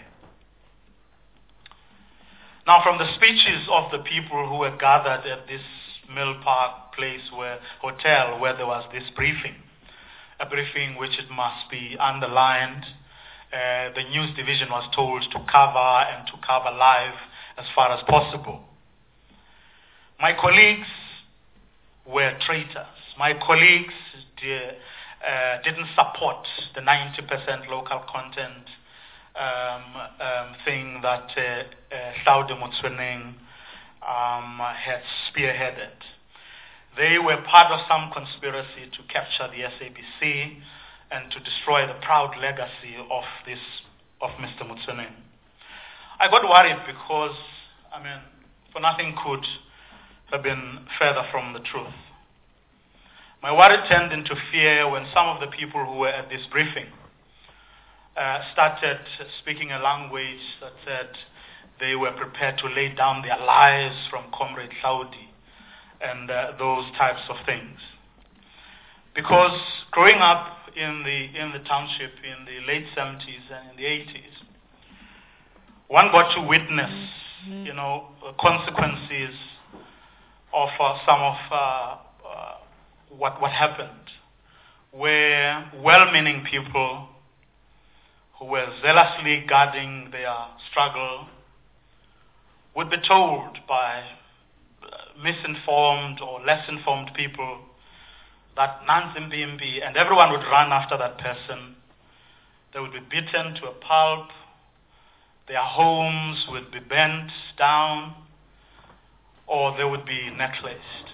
[SPEAKER 2] Now, from the speeches of the people who were gathered at this Mill Park place where, hotel where there was this briefing, a briefing which it must be underlined, uh, the news division was told to cover and to cover live as far as possible. My colleagues were traitors. My colleagues did, uh, didn't support the ninety percent local content um, um, thing that Hlaude uh, uh, Motsoeneng um, had spearheaded. They were part of some conspiracy to capture the S A B C and to destroy the proud legacy of this of Mister Motsoeneng. I got worried because, I mean, for nothing could have been further from the truth. My worry turned into fear when some of the people who were at this briefing uh, started speaking a language that said they were prepared to lay down their lives from Comrade Hlaude and uh, those types of things. Because growing up in the in the township in the late seventies and in the eighties, one got to witness, you know, consequences of uh, some of uh, uh, what what happened, where well-meaning people who were zealously guarding their struggle would be told by misinformed or less informed people that Nansi Mbimbi, and everyone would run after that person. They would be beaten to a pulp. Their homes would be burnt down, or they would be necklaced.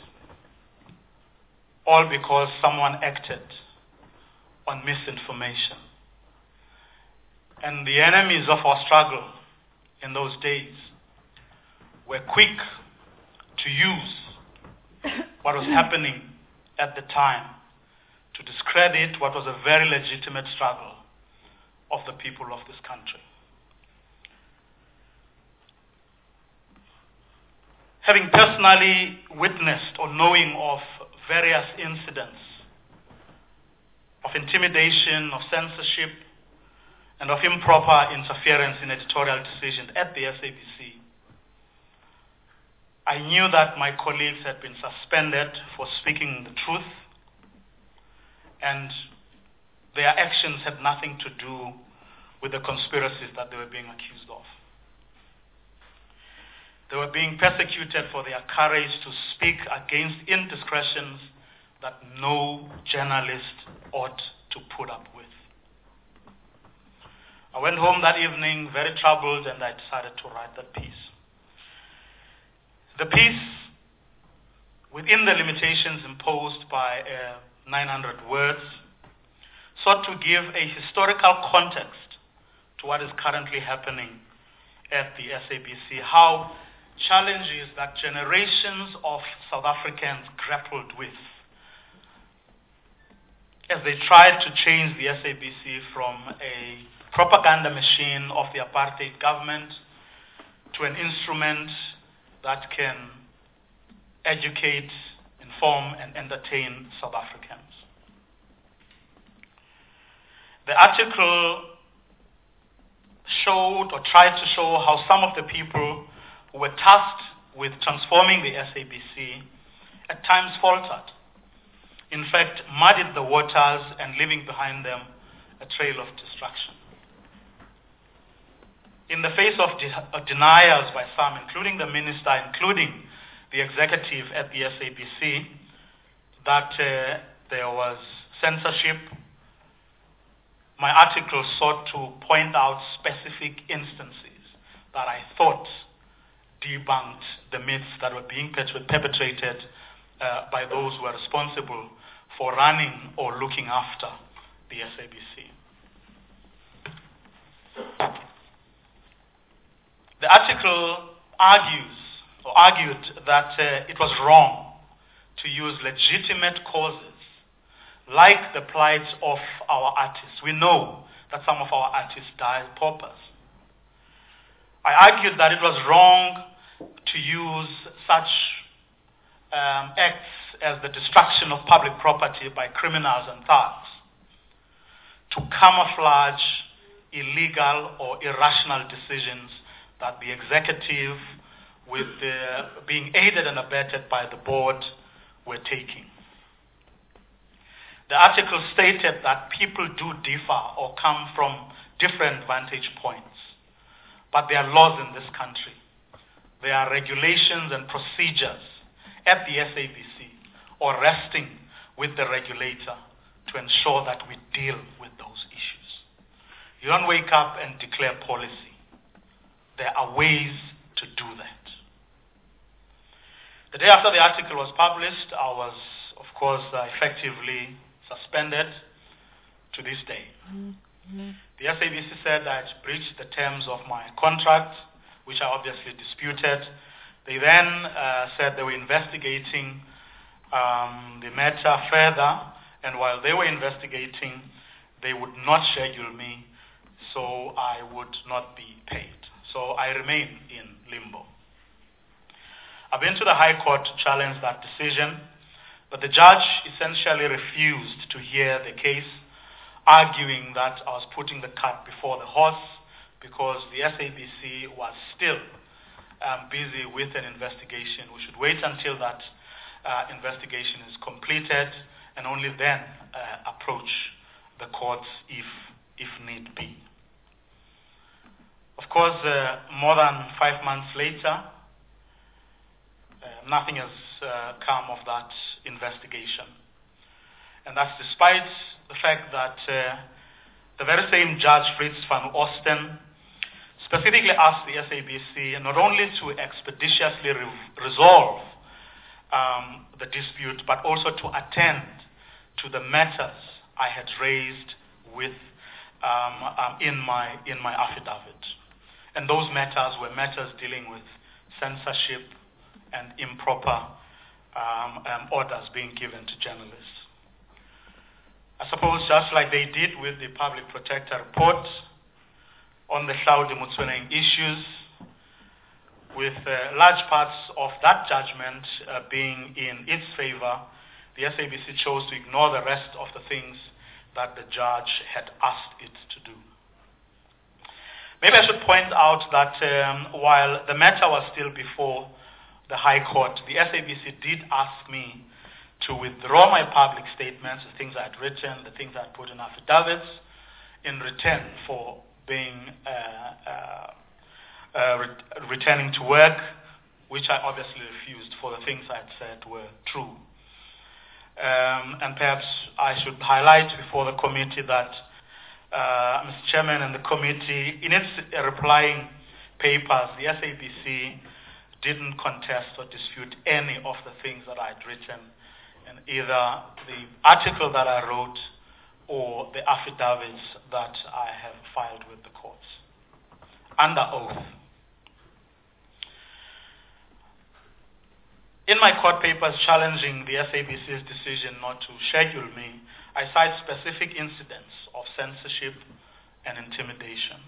[SPEAKER 2] All because someone acted on misinformation. And the enemies of our struggle in those days were quick to use what was happening at the time to discredit what was a very legitimate struggle of the people of this country. Having personally witnessed or knowing of various incidents of intimidation, of censorship, and of improper interference in editorial decisions at the S A B C, I knew that my colleagues had been suspended for speaking the truth, and their actions had nothing to do with the conspiracies that they were being accused of. They were being persecuted for their courage to speak against indiscretions that no journalist ought to put up with. I went home that evening very troubled, and I decided to write that piece. The piece, within the limitations imposed by uh, nine hundred words, sought to give a historical context to what is currently happening at the S A B C, how challenges that generations of South Africans grappled with as they tried to change the S A B C from a propaganda machine of the apartheid government to an instrument that can educate, inform, and entertain South Africans. The article showed or tried to show how some of the people who were tasked with transforming the S A B C at times faltered. In fact, muddied the waters and leaving behind them a trail of destruction. In the face of de- uh, denials by some, including the minister, including the executive at the S A B C, that uh, there was censorship, my article sought to point out specific instances that I thought debunked the myths that were being perpetrated uh, by those who were responsible for running or looking after the S A B C. The article argues or argued that uh, it was wrong to use legitimate causes like the plight of our artists. We know that some of our artists died paupers. I argued that it was wrong to use such um, acts as the destruction of public property by criminals and thugs to camouflage illegal or irrational decisions that the executive, with the, being aided and abetted by the board, were taking. The article stated that people do differ or come from different vantage points, but there are laws in this country. There are regulations and procedures at the S A B C or resting with the regulator to ensure that we deal with those issues. You don't wake up and declare policy. There are ways to do that. The day after the article was published, I was, of course, uh, effectively suspended to this day. Mm-hmm. The S A B C said I had breached the terms of my contract, which I obviously disputed. They then uh, said they were investigating um, the matter further, and while they were investigating, they would not schedule me, so I would not be paid. So I remain in limbo. I've been to the High Court to challenge that decision, but the judge essentially refused to hear the case, arguing that I was putting the cart before the horse because the S A B C was still um, busy with an investigation. We should wait until that uh, investigation is completed and only then uh, approach the courts if, if need be. Of course, uh, more than five months later, uh, nothing has uh, come of that investigation. And that's despite the fact that uh, the very same Judge Fritz van Oosten specifically asked the S A B C not only to expeditiously re resolve um, the dispute, but also to attend to the matters I had raised with um, um, in my in my affidavit. And those matters were matters dealing with censorship and improper um, um, orders being given to journalists. I suppose just like they did with the Public Protector report on the Hlaudi Motsoeneng issues, with uh, large parts of that judgment uh, being in its favor, the S A B C chose to ignore the rest of the things that the judge had asked it to do. Maybe I should point out that um, while the matter was still before the High Court, the S A B C did ask me to withdraw my public statements, the things I had written, the things I had put in affidavits, in return for being uh, uh, uh, re returning to work, which I obviously refused, for the things I had said were true. Um, and perhaps I should highlight before the committee that uh, Mister Chairman and the committee, in its uh, replying papers, the S A B C didn't contest or dispute any of the things that I had written in either the article that I wrote or the affidavits that I have filed with the courts under oath. In my court papers challenging the S A B C's decision not to schedule me, I cite specific incidents of censorship and intimidation.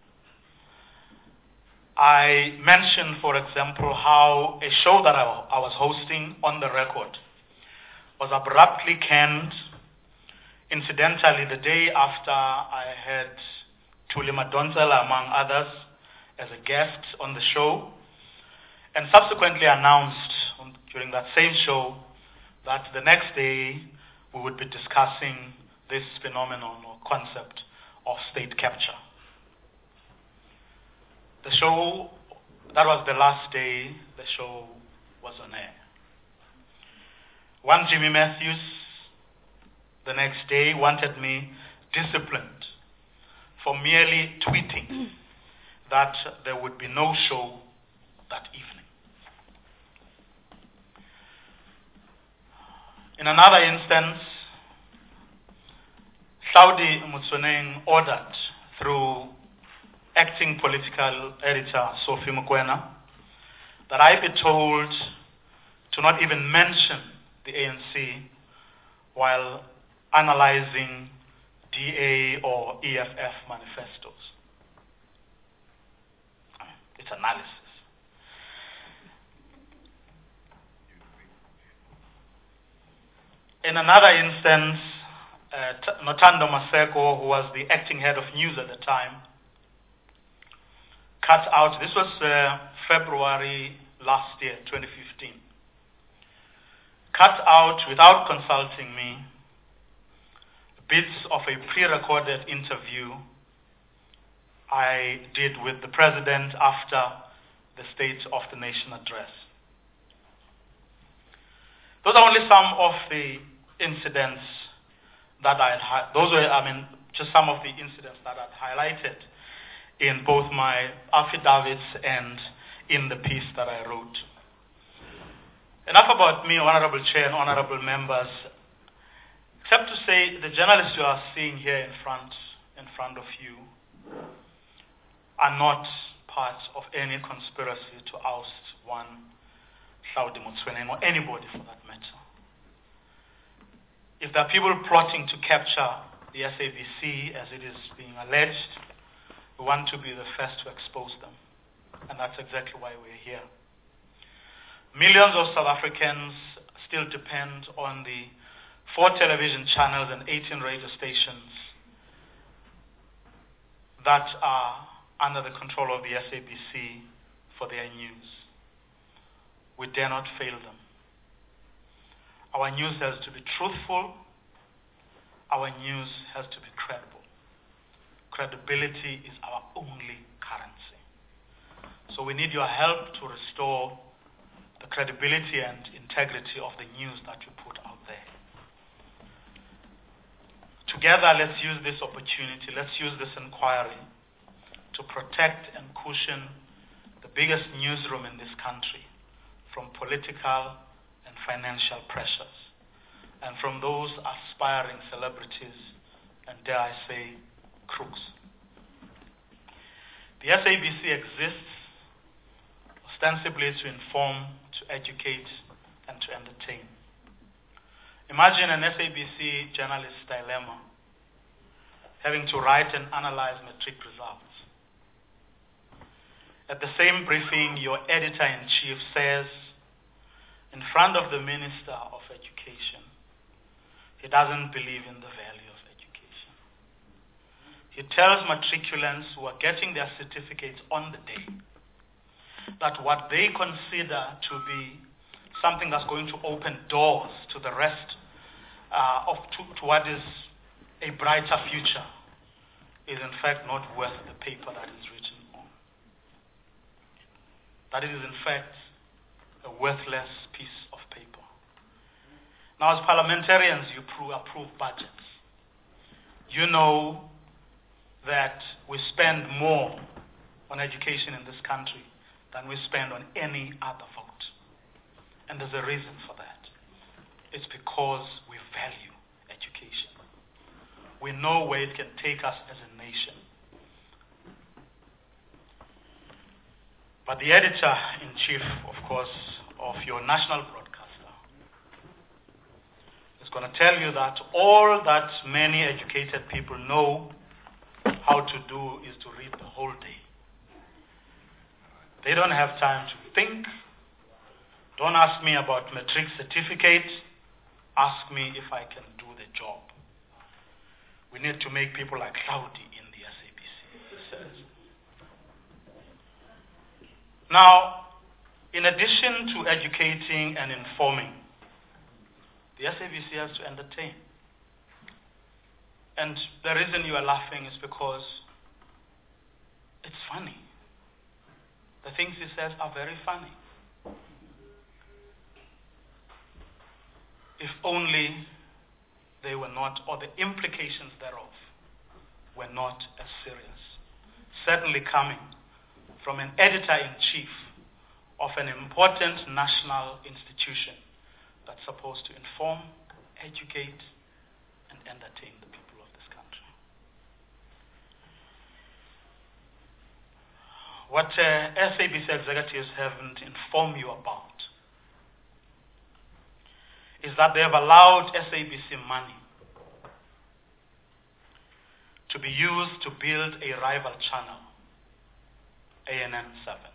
[SPEAKER 2] I mentioned, for example, how a show that I, I was hosting, On the Record, was abruptly canned, incidentally, the day after I had Thuli Madonsela, among others, as a guest on the show, and subsequently announced during that same show that the next day we would be discussing this phenomenon or concept of state capture. The show, that was the last day the show was on air. One Jimmy Matthews, the next day, wanted me disciplined for merely tweeting that there would be no show that evening. In another instance, Hlaudi Motsoeneng ordered through acting political editor Sophie Mokoena that I be told to not even mention the A N C while analyzing D A or E F F manifestos. its analysis. In another instance, uh, T- Nothando Maseko, who was the acting head of news at the time, cut out, this was uh, February last year, twenty fifteen, cut out, without consulting me, bits of a pre-recorded interview I did with the President after the State of the Nation address. Those are only some of the incidents that I had, those were, I mean, just some of the incidents that I've highlighted in both my affidavits and in the piece that I wrote. Enough about me, Honorable Chair and Honorable Members, except to say the journalists you are seeing here in front, in front of you are not part of any conspiracy to oust one Hlaudi Motsoeneng or anybody for that matter. If there are people plotting to capture the S A B C as it is being alleged, we want to be the first to expose them. And that's exactly why we're here. Millions of South Africans still depend on the four television channels and eighteen radio stations that are under the control of the S A B C for their news. We dare not fail them. Our news has to be truthful. Our news has to be credible. Credibility is our only currency. So we need your help to restore the credibility and integrity of the news that you put out there. Together, let's use this opportunity, let's use this inquiry to protect and cushion the biggest newsroom in this country from political and financial pressures, and from those aspiring celebrities and, dare I say, crooks. The S A B C exists ostensibly to inform, to educate, and to entertain. Imagine an S A B C journalist's dilemma, having to write and analyze matric results. At the same briefing, your editor-in-chief says, in front of the Minister of Education, he doesn't believe in the value of education. He tells matriculants who are getting their certificates on the day that what they consider to be something that's going to open doors to the rest uh, of to, to what is a brighter future is in fact not worth the paper that is written on. That it is in fact a worthless piece of paper. Now, as parliamentarians, you approve budgets. You know that we spend more on education in this country than we spend on any other vote. And there's a reason for that. It's because we value education. We know where it can take us as a nation. But the editor-in-chief, of course, of your national broadcaster is going to tell you that all that many educated people know how to do is to read the whole day. They don't have time to think. Don't ask me about matric certificate. Ask me if I can do the job. We need to make people like Hlaudi in the S A B C, he says. Now, in addition to educating and informing, the S A B C has to entertain. And the reason you are laughing is because it's funny. The things he says are very funny. If only they were not, or the implications thereof were not as serious. Certainly coming from an editor-in-chief of an important national institution that's supposed to inform, educate, and entertain the people of this country. What uh, S A B C executives haven't informed you about is that they have allowed S A B C money to be used to build a rival channel A N N seven.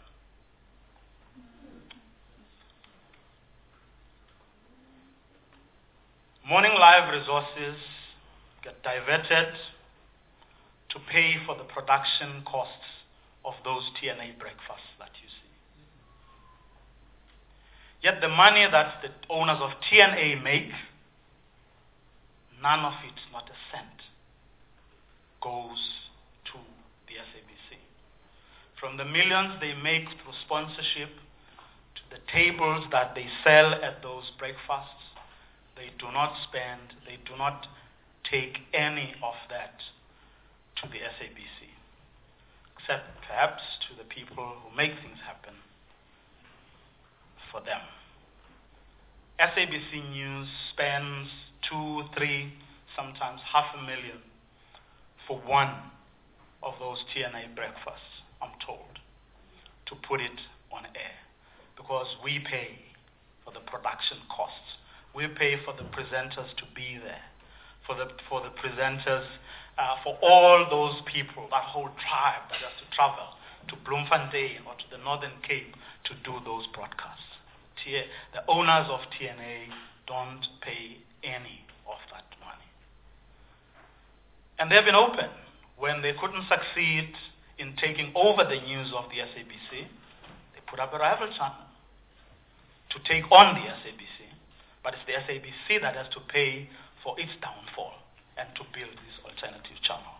[SPEAKER 2] Morning Live resources get diverted to pay for the production costs of those T N A breakfasts that you see. Yet the money that the owners of T N A make, none of it, not a cent, goes to the S A B C. From the millions they make through sponsorship to the tables that they sell at those breakfasts, they do not spend, they do not take any of that to the S A B C, except perhaps to the people who make things happen for them. S A B C News spends two, three, sometimes half a million for one of those T N A breakfasts, I'm told, to put it on air, because we pay for the production costs. We pay for the presenters to be there, for the for the presenters, uh, for all those people, that whole tribe that has to travel to Bloemfontein or to the Northern Cape to do those broadcasts. T- the owners of T N A don't pay any of that money. And they've been open. When they couldn't succeed in taking over the news of the S A B C, they put up a rival channel to take on the S A B C. But it's the S A B C that has to pay for its downfall and to build this alternative channel.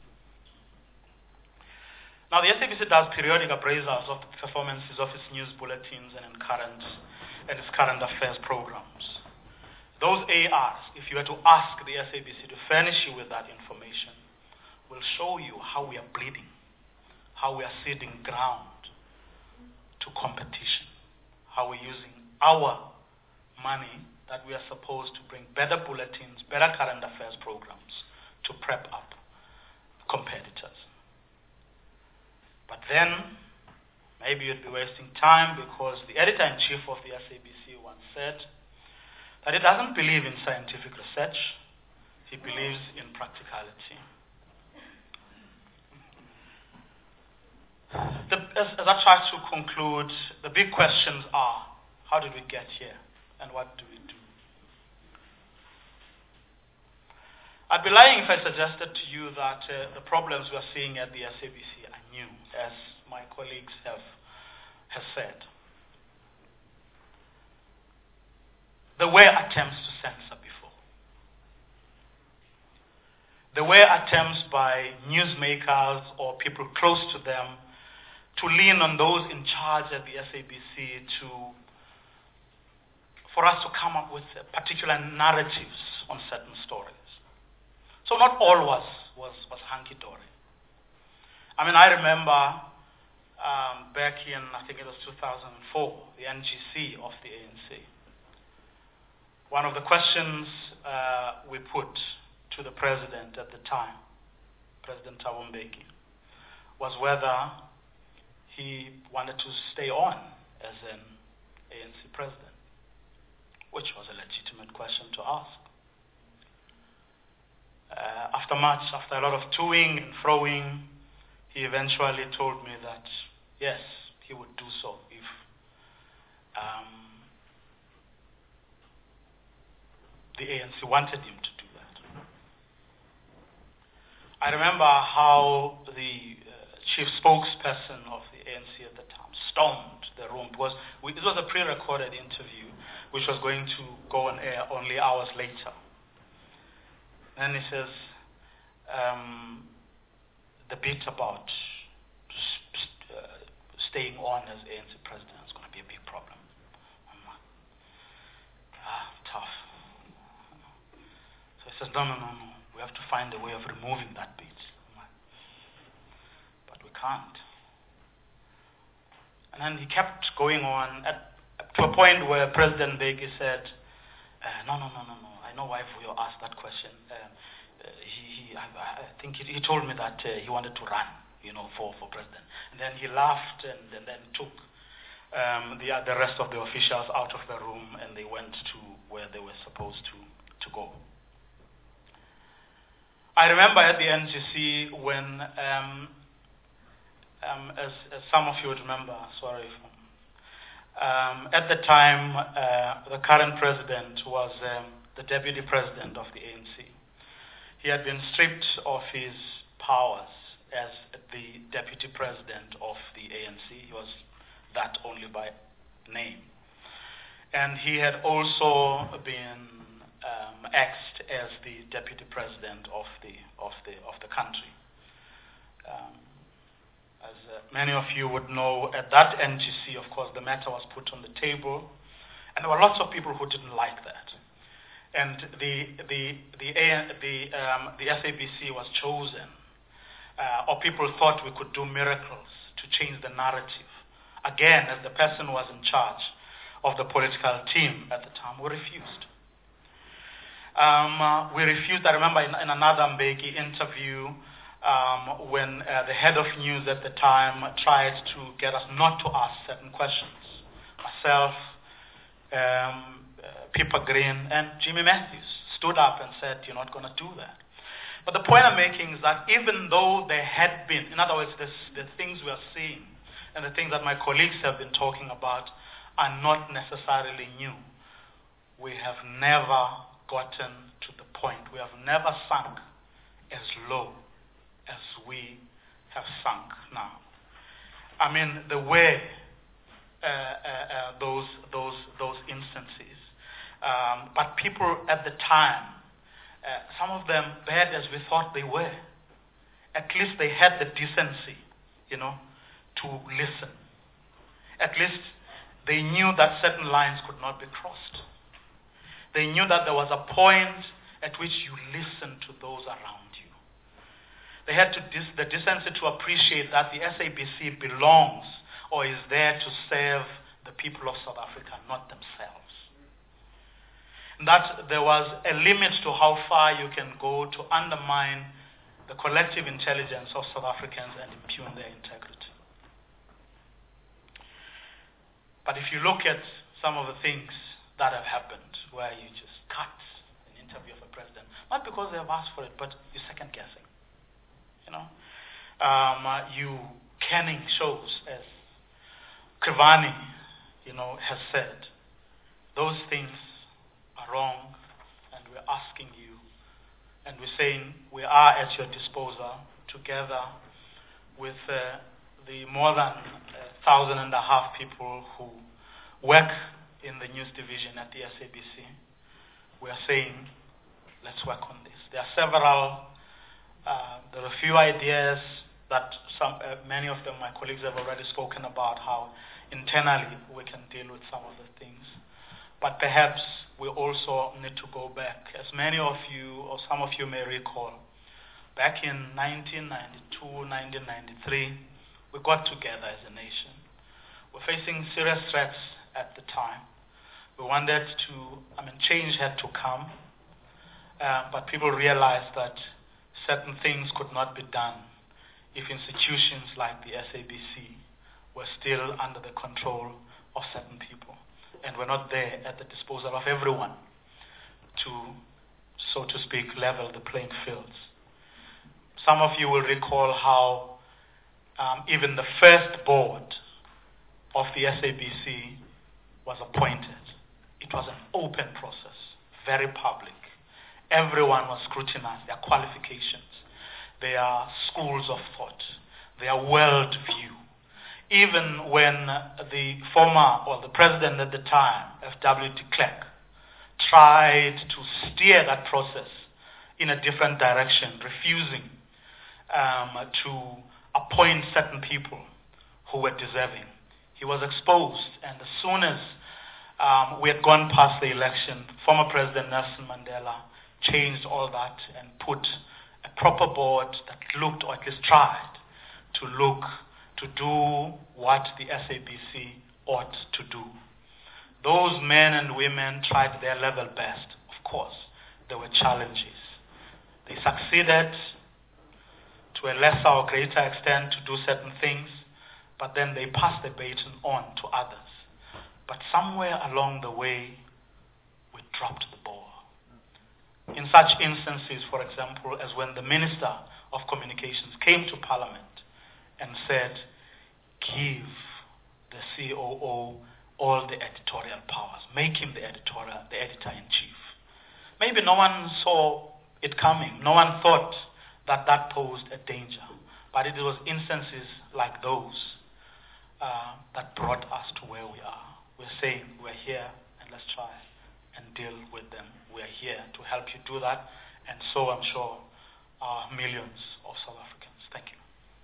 [SPEAKER 2] Now, the S A B C does periodic appraisals of the performances of its news bulletins and, in current, and its current affairs programs. Those A Rs, if you were to ask the S A B C to furnish you with that information, will show you how we are bleeding, how we are ceding ground to competition, how we're using our money that we are supposed to bring better bulletins, better current affairs programs to prep up competitors. But then, maybe you'd be wasting time, because the editor-in-chief of the S A B C once said that he doesn't believe in scientific research, he believes in practicality. The, as, as I try to conclude, the big questions are, how did we get here, and what do we do? I'd be lying if I suggested to you that uh, the problems we are seeing at the S A B C are new, as my colleagues have, have said. There were attempts to censor before. There were attempts by newsmakers or people close to them to lean on those in charge at the S A B C to, for us to come up with particular narratives on certain stories. So not all was, was, was hunky-dory. I mean, I remember um, back in, I think it was two thousand four, the N G C of the A N C. One of the questions uh, we put to the president at the time, President Thabo Mbeki, was whether he wanted to stay on as an A N C president, which was a legitimate question to ask. Uh, after much, after a lot of toing and froing, he eventually told me that, yes, he would do so if um, the A N C wanted him to do that. I remember how the uh, chief spokesperson of the A N C at the time stormed the room, because we, it was a pre-recorded interview which was going to go on air only hours later. And he says, um, the bit about st- uh, staying on as A N C president is going to be a big problem. I'm like, ah, tough. So he says, no, no, no, no. We have to find a way of removing that bit. I'm like, but we can't. And then he kept going on at, to a point where President Mbeki said, uh, no, no, no, no, no. I know why Vuyo asked that question. Uh, uh, he, he, I, I think he, he told me that uh, he wanted to run, you know, for, for president. And then he laughed and, and then took um, the, uh, the rest of the officials out of the room, and they went to where they were supposed to, to go. I remember at the N G C when um, um, as, as some of you would remember, sorry, um, at the time, uh, the current president was um, the deputy president of the A N C. He had been stripped of his powers as the deputy president of the A N C. He was that only by name. And he had also been um, axed as the deputy president of the of the of the country. Um, as uh, many of you would know, at that N G C, of course, the matter was put on the table, and there were lots of people who didn't like that. And the the the the um, the S A B C was chosen, uh, or people thought we could do miracles to change the narrative. Again, as the person was in charge of the political team at the time, we refused. Um, uh, we refused. I remember in, in another Mbeki interview, um, when uh, the head of news at the time tried to get us not to ask certain questions. Myself, um, uh, Pippa Green, and Jimmy Matthews stood up and said, "You're not going to do that." But the point I'm making is that even though there had been, in other words, this, the things we are seeing and the things that my colleagues have been talking about are not necessarily new. We have never gotten to the point. We have never sunk as low as we have sunk now. I mean, the way uh, uh, uh, those those those instances, um, but people at the time, uh, some of them bad as we thought they were, at least they had the decency, you know, to listen. At least they knew that certain lines could not be crossed. They knew that there was a point at which you listen to those around you. They had to dis- the decency to appreciate that the S A B C belongs or is there to serve the people of South Africa, not themselves. And that there was a limit to how far you can go to undermine the collective intelligence of South Africans and impugn their integrity. But if you look at some of the things that have happened, where you just cut an interview of a president, not because they have asked for it, but you're second guessing. You know, um, uh, you canning shows, as Krivani, you know, has said. Those things are wrong, and we're asking you, and we're saying we are at your disposal, together with uh, the more than a thousand and a half people who work in the news division at the S A B C. We are saying, let's work on this. There are several, uh, there are a few ideas that some, uh, many of them, my colleagues have already spoken about how internally we can deal with some of the things. But perhaps we also need to go back. As many of you, or some of you may recall, back in nineteen ninety-two, nineteen ninety-three, we got together as a nation. We're facing serious threats at the time. We wanted to, I mean, change had to come, uh, but people realized that certain things could not be done if institutions like the S A B C were still under the control of certain people, and were not there at the disposal of everyone to, so to speak, level the playing fields. Some of you will recall how um, even the first board of the S A B C was appointed. It was an open process, very public. Everyone was scrutinized, their qualifications, their schools of thought, their worldview. Even when the former, or the president at the time, F W de Klerk, tried to steer that process in a different direction, refusing um, to appoint certain people who were deserving. He was exposed, and as soon as um, we had gone past the election, former President Nelson Mandela changed all that and put a proper board that looked, or at least tried, to look, to do what the S A B C ought to do. Those men and women tried their level best. Of course, there were challenges. They succeeded to a lesser or greater extent to do certain things, but then they passed the baton on to others. But somewhere along the way, we dropped the ball. In such instances, for example, as when the Minister of Communications came to Parliament and said, give the C O O all the editorial powers. Make him the editorial, the editor-in-chief. Maybe no one saw it coming. No one thought that that posed a danger. But it was instances like those uh, that brought us to where we are. We're saying we're here and let's try and deal with them. We're here to help you do that. And so I'm sure are millions of South Africans. Thank you.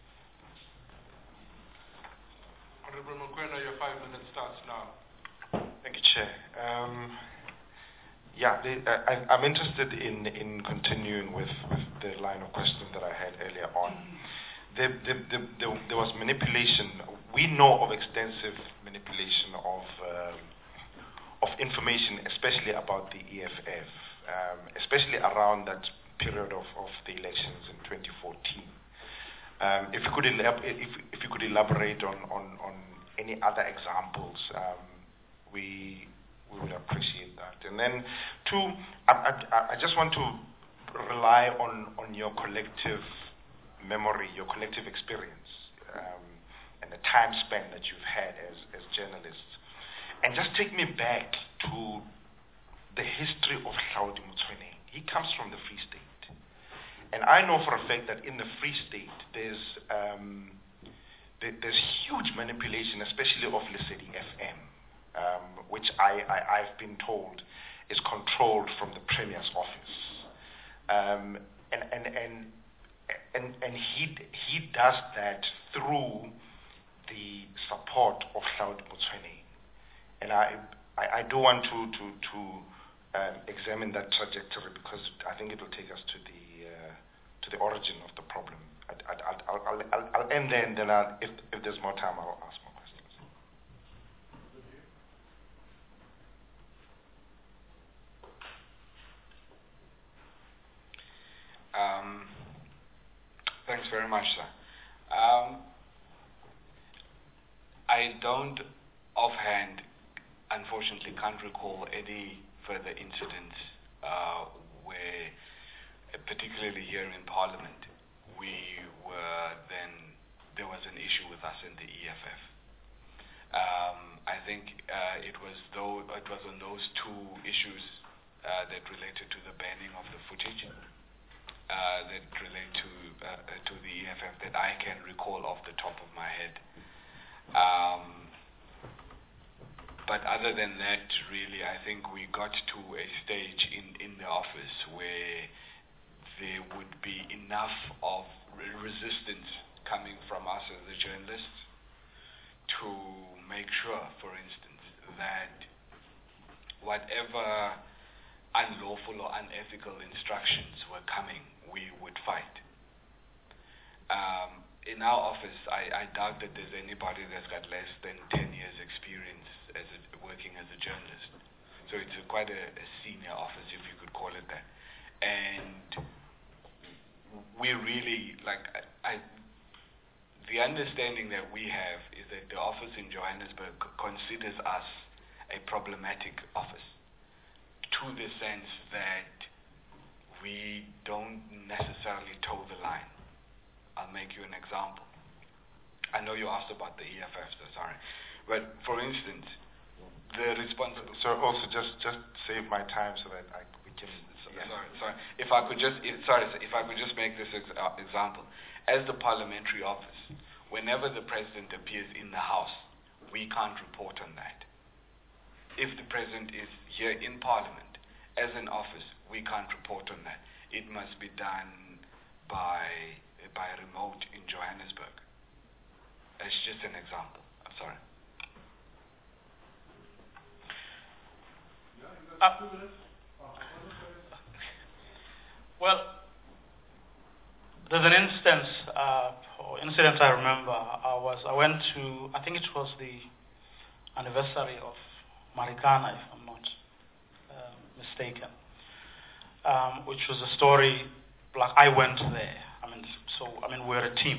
[SPEAKER 1] Honorable Mokoena, your five minutes starts now.
[SPEAKER 4] Thank you, Chair. Um, yeah, the, uh, I, I'm interested in, in continuing with, with the line of questioning that I had earlier on. The, the, the, the, there was manipulation. We know of extensive manipulation of um, of information, especially about the E F F, um, especially around that period of, of the elections in twenty fourteen. Um, if you could elab- if, if you could elaborate on, on, on any other examples, um, we we would appreciate that. And then two, I, I, I just want to rely on, on your collective memory, your collective experience, um, and the time span that you've had as, as journalists. And just take me back to the history of Hlaudi Motsoeneng. He comes from the Free State. And I know for a fact that in the Free State, there's um, there, there's huge manipulation, especially of Lesedi F M, um, which I, I, I've been told is controlled from the Premier's office. Um, and, and, and, and, and he, he does that through the support of Hlaudi Motsoeneng. And I, I, I do want to, to, to um, examine that trajectory because I think it will take us to the uh, to the origin of the problem. I, I, I'll, I'll, I'll, I'll end there, and then I'll, if, if there's more time, I'll ask more questions.
[SPEAKER 3] Um, thanks very much, sir. Um, I don't offhand, unfortunately, can't recall any further incidents uh, where, uh, particularly here in Parliament, we were then, there was an issue with us in the E F F. Um, I think uh, it was though it was on those two issues uh, that related to the banning of the footage uh, that relate to uh, to the E F F that I can recall off the top of my head. Um, But other than that, really, I think we got to a stage in, in the office where there would be enough of re- resistance coming from us as the journalists to make sure, for instance, that whatever unlawful or unethical instructions were coming, we would fight. Um, in our office, I, I doubt that there's anybody that's got less than ten years experience as a, working as a journalist. So it's a, quite a, a senior office, if you could call it that. And we really, like, I, I, the understanding that we have is that the office in Johannesburg considers us a problematic office, to the sense that we don't necessarily toe the line. I'll make you an example. I know you asked about the E F F, so sorry. But for instance, the responsible...
[SPEAKER 4] So also just, just save my time so that I, we can...
[SPEAKER 3] Yeah, sorry, sorry. If I could just, if, sorry, if I could just make this ex- uh, example. As the parliamentary office, whenever the president appears in the House, we can't report on that. If the president is here in Parliament, as an office, we can't report on that. It must be done by... by remote in Johannesburg. It's just an example. I'm sorry.
[SPEAKER 2] Uh, well, there's an instance, uh, or incident I remember. I was, I went to, I think it was the anniversary of Marikana, if I'm not uh, mistaken, um, which was a story, like I went there. I mean, so, I mean, we're a team.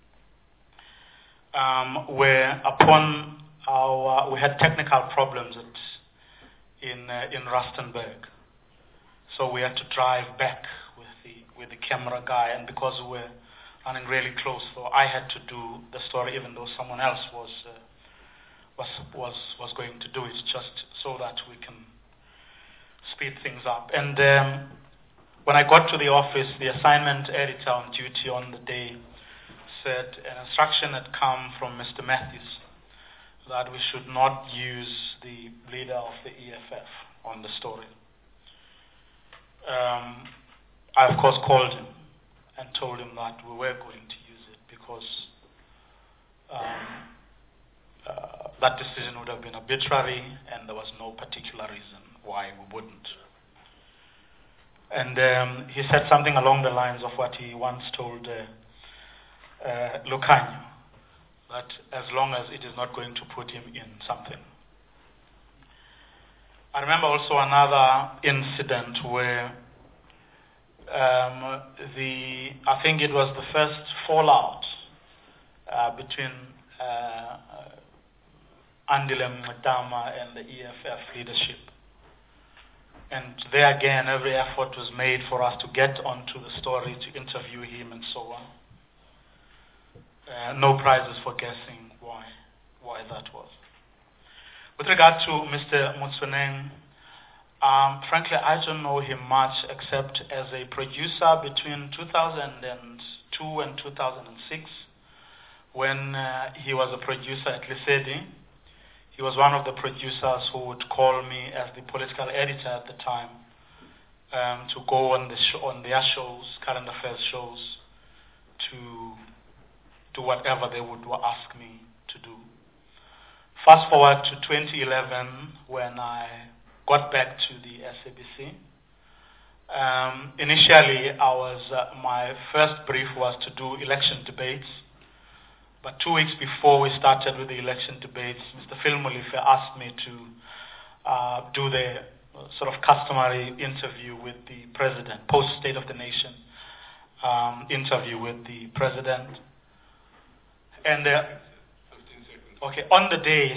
[SPEAKER 2] Um, where upon our, we had technical problems at, in uh, in Rustenburg, so we had to drive back with the with the camera guy, and because we were running really close. So I had to do the story, even though someone else was uh, was was was going to do it, just so that we can speed things up. And um, when I got to the office, the assignment editor on duty on the day said an instruction had come from Mister Matthews that we should not use the leader of the E F F on the story. Um, I, of course, called him and told him that we were going to use it because um, uh, that decision would have been arbitrary and there was no particular reason why we wouldn't. And um, he said something along the lines of what he once told uh, uh, Lucanio, that as long as it is not going to put him in something. I remember also another incident where um, the, I think it was the first fallout uh, between uh, Andile Mngxitama and the E F F leadership. And there again, every effort was made for us to get onto the story, to interview him and so on. Uh, no prizes for guessing why, why that was. With regard to Mister Motsoeneng, um, frankly, I don't know him much except as a producer between two thousand two and two thousand six, when uh, he was a producer at Lesedi. He was one of the producers who would call me as the political editor at the time um, to go on the show, on their shows, current affairs shows, to do whatever they would ask me to do. Fast forward to twenty eleven, when I got back to the S A B C. Um, initially, I was uh, my first brief was to do election debates. But two weeks before we started with the election debates, Mister Phil Molefe asked me to uh, do the uh, sort of customary interview with the president, post-State of the Nation um, interview with the president. And uh, okay, on the day,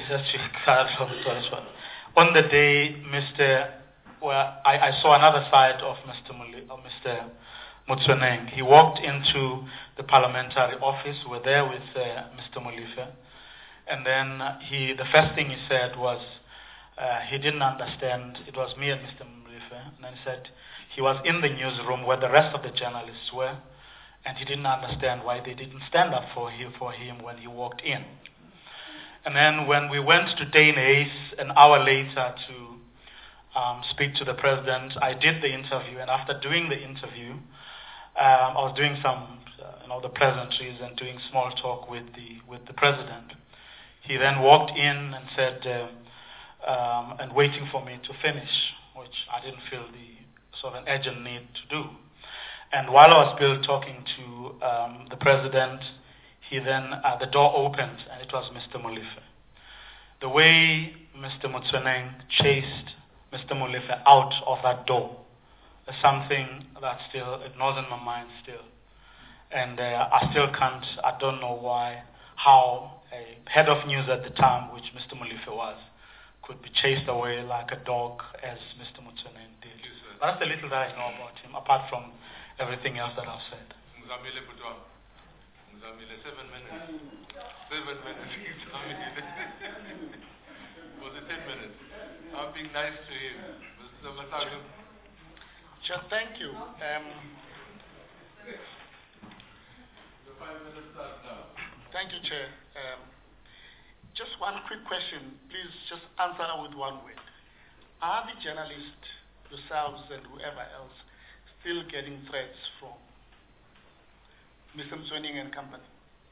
[SPEAKER 2] on the day, Mister Well, I, I saw another side of Mister Mole, of Mister Motsoeneng. He walked into the parliamentary office. We were there with uh, Mister Molefe, and then he, the first thing he said was uh, he didn't understand. It was me and Mister Molefe, and then he said he was in the newsroom where the rest of the journalists were, and he didn't understand why they didn't stand up for him for him when he walked in. And then when we went to Dane Ace an hour later to um, speak to the president, I did the interview, and after doing the interview, um, I was doing some, uh, you know, the pleasantries and doing small talk with the with the president. He then walked in and said, uh, um, and waiting for me to finish, which I didn't feel the sort of an urgent need to do. And while I was still talking to um, the president, he then, uh, the door opened, and it was Mister Molefe. The way Mister Motsoeneng chased Mister Molefe out of that door is something that still ignores in my mind still. And uh, I still can't, I don't know why, how a head of news at the time, which Mister Molefe was, could be chased away like a dog as Mister Motsoeneng did. But that's the little that I know about him, apart from everything else that I've said.
[SPEAKER 1] Mzamile Putwa. Mzamile, seven minutes. Seven minutes. Was it ten minutes? I'm being nice to him. Mister Masago.
[SPEAKER 5] Sure, thank you. Um,
[SPEAKER 1] the five minutes start now.
[SPEAKER 5] Thank you, Chair. Um, just one quick question. Please just answer with one word. Are the journalists, yourselves and whoever else, still getting threats from Mister Motsoeneng and company?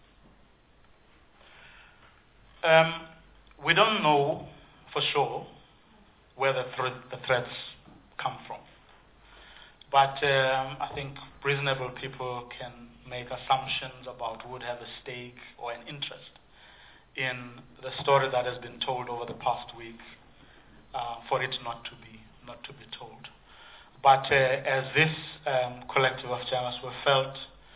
[SPEAKER 2] Um, we don't know for sure where the, th the threats come from. But um, I think reasonable people can make assumptions about who would have a stake or an interest in the story that has been told over the past week uh, for it not to be not to be told. But uh, as this um, collective of journalists, we felt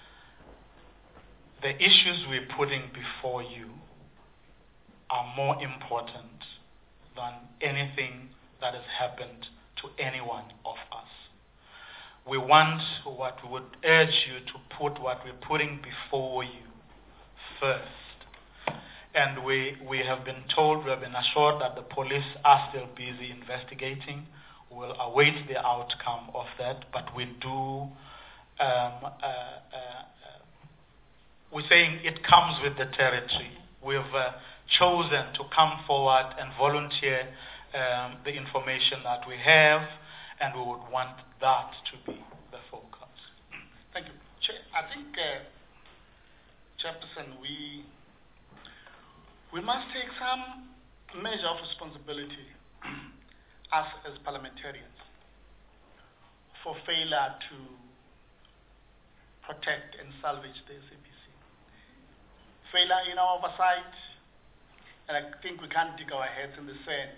[SPEAKER 2] the issues we're putting before you are more important than anything that has happened to any one of us. we want, what we would urge you to put what we're putting before you first. And we, we have been told, we have been assured that the police are still busy investigating. We'll await the outcome of that, but we do, um, uh, uh, uh, we're saying it comes with the territory. We've uh, chosen to come forward and volunteer um, the information that we have, and we would want that to be the focus.
[SPEAKER 5] Thank you. Chair, I think, uh, Chairperson, we, we must take some measure of responsibility us as parliamentarians for failure to protect and salvage the S A B C. Failure in our oversight, and I think we can't dig our heads in the sand.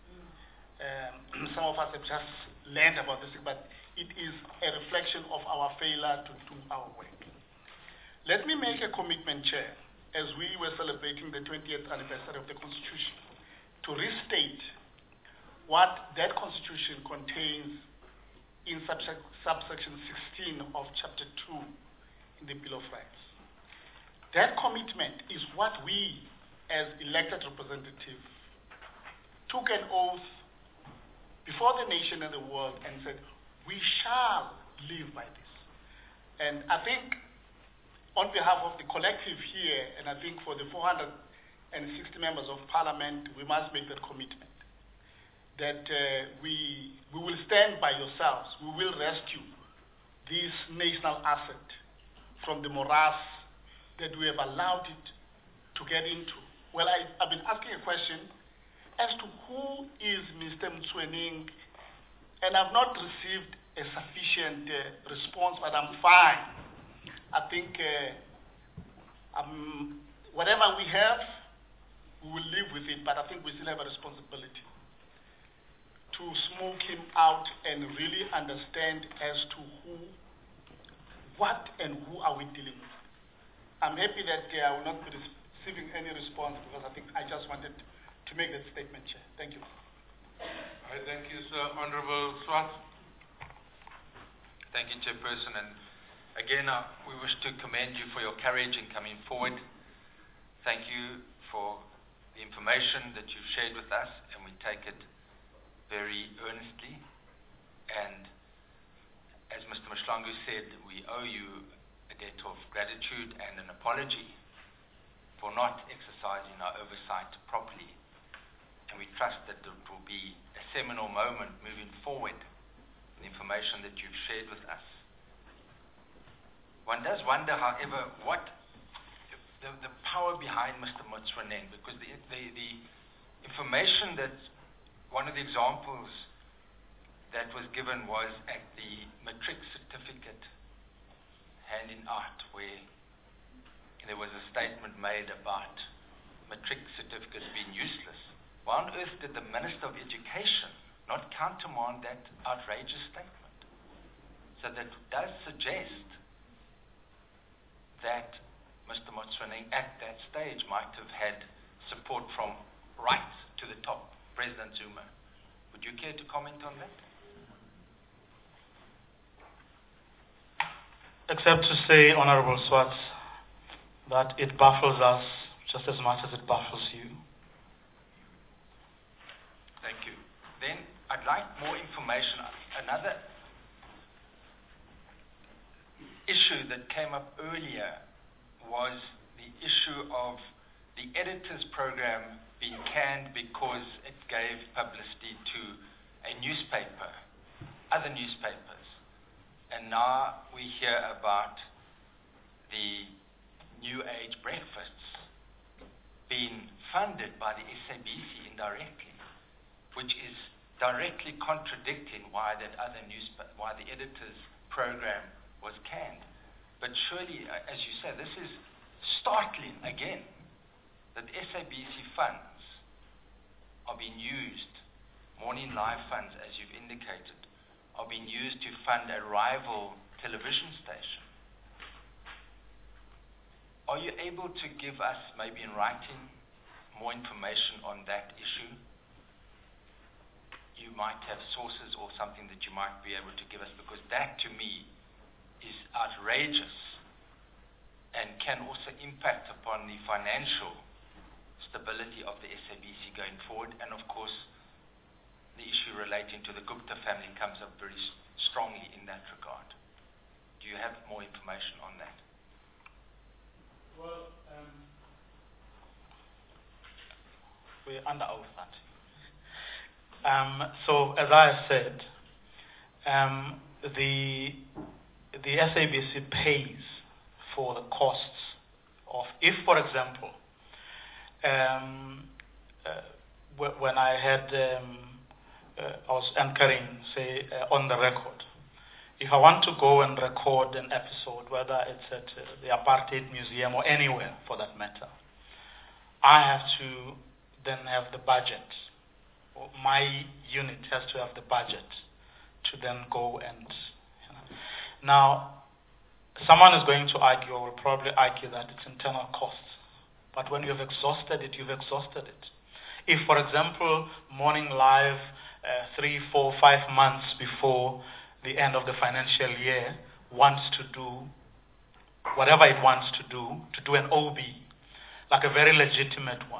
[SPEAKER 5] Um, some of us have just learned about this, but it is a reflection of our failure to do our work. Let me make a commitment, Chair, as we were celebrating the twentieth anniversary of the Constitution, to restate what that Constitution contains in subsection sixteen of chapter two in the Bill of Rights. That commitment is what we, as elected representatives, took an oath before the nation and the world and said, we shall live by this. And I think on behalf of the collective here, and I think for the four hundred sixty members of Parliament, we must make that commitment, that uh, we, we will stand by yourselves. We will rescue this national asset from the morass that we have allowed it to get into. Well, I, I've been asking a question as to who is Mister Mtswening, and I've not received a sufficient uh, response, but I'm fine. I think uh, um, whatever we have, we will live with it, but I think we still have a responsibility to smoke him out and really understand as to who, what and who are we dealing with. I'm happy that uh, I will not be receiving any response, because I think I just wanted to make that statement, Chair. Thank you.
[SPEAKER 1] I thank you, sir. Honorable Swart.
[SPEAKER 6] Thank you, Chairperson. And again, uh, we wish to commend you for your courage in coming forward. Thank you for the information that you've shared with us, and we take it very earnestly. And as Mister Mashlangu said, we owe you a debt of gratitude and an apology for not exercising our oversight properly. And we trust that it will be a seminal moment moving forward, the information that you've shared with us. One does wonder, however, what the, the power behind Mister Mtswening, because the, the, the information that, one of the examples that was given was at the matric certificate handing out, where there was a statement made about matric certificates being useless. Why on earth did the Minister of Education not countermand that outrageous statement? So that does suggest that Mister Mtswening at that stage might have had support from right to the top, President Zuma. Would you care to comment on that?
[SPEAKER 2] Except to say, Honorable Swart, that it baffles us just as much as it baffles you.
[SPEAKER 6] Thank you. Then I'd like more information. Another issue that came up earlier was the issue of the editors program being canned because it gave publicity to a newspaper, other newspapers. And now we hear about the New Age breakfasts being funded by the S A B C indirectly, which is directly contradicting why that other newspaper, why the editors program was canned. But surely, as you say, this is startling again, that S A B C funds are being used, Morning Live funds, as you've indicated, are being used to fund a rival television station. Are you able to give us, maybe in writing, more information on that issue? you might have sources or something that you might be able to give us, because that to me is outrageous and can also impact upon the financial stability of the S A B C going forward. And of course, the issue relating to the Gupta family comes up very s- strongly in that regard. Do you have more information on that?
[SPEAKER 2] Well, um, we're under oath, aren't we? Um, so, as I said, um, the the S A B C pays for the costs of, if, for example, um, uh, w- when I had, um, uh, I was anchoring, say, uh, on the record, if I want to go and record an episode, whether it's at uh, the Apartheid Museum or anywhere for that matter, I have to then have the budget. My unit has to have the budget to then go and, you know. Now, someone is going to argue, or will probably argue, that it's internal costs. But when you've exhausted it, you've exhausted it. If, for example, Morning Live, uh, three, four, five months before the end of the financial year, wants to do whatever it wants to do, to do an O B, like a very legitimate one.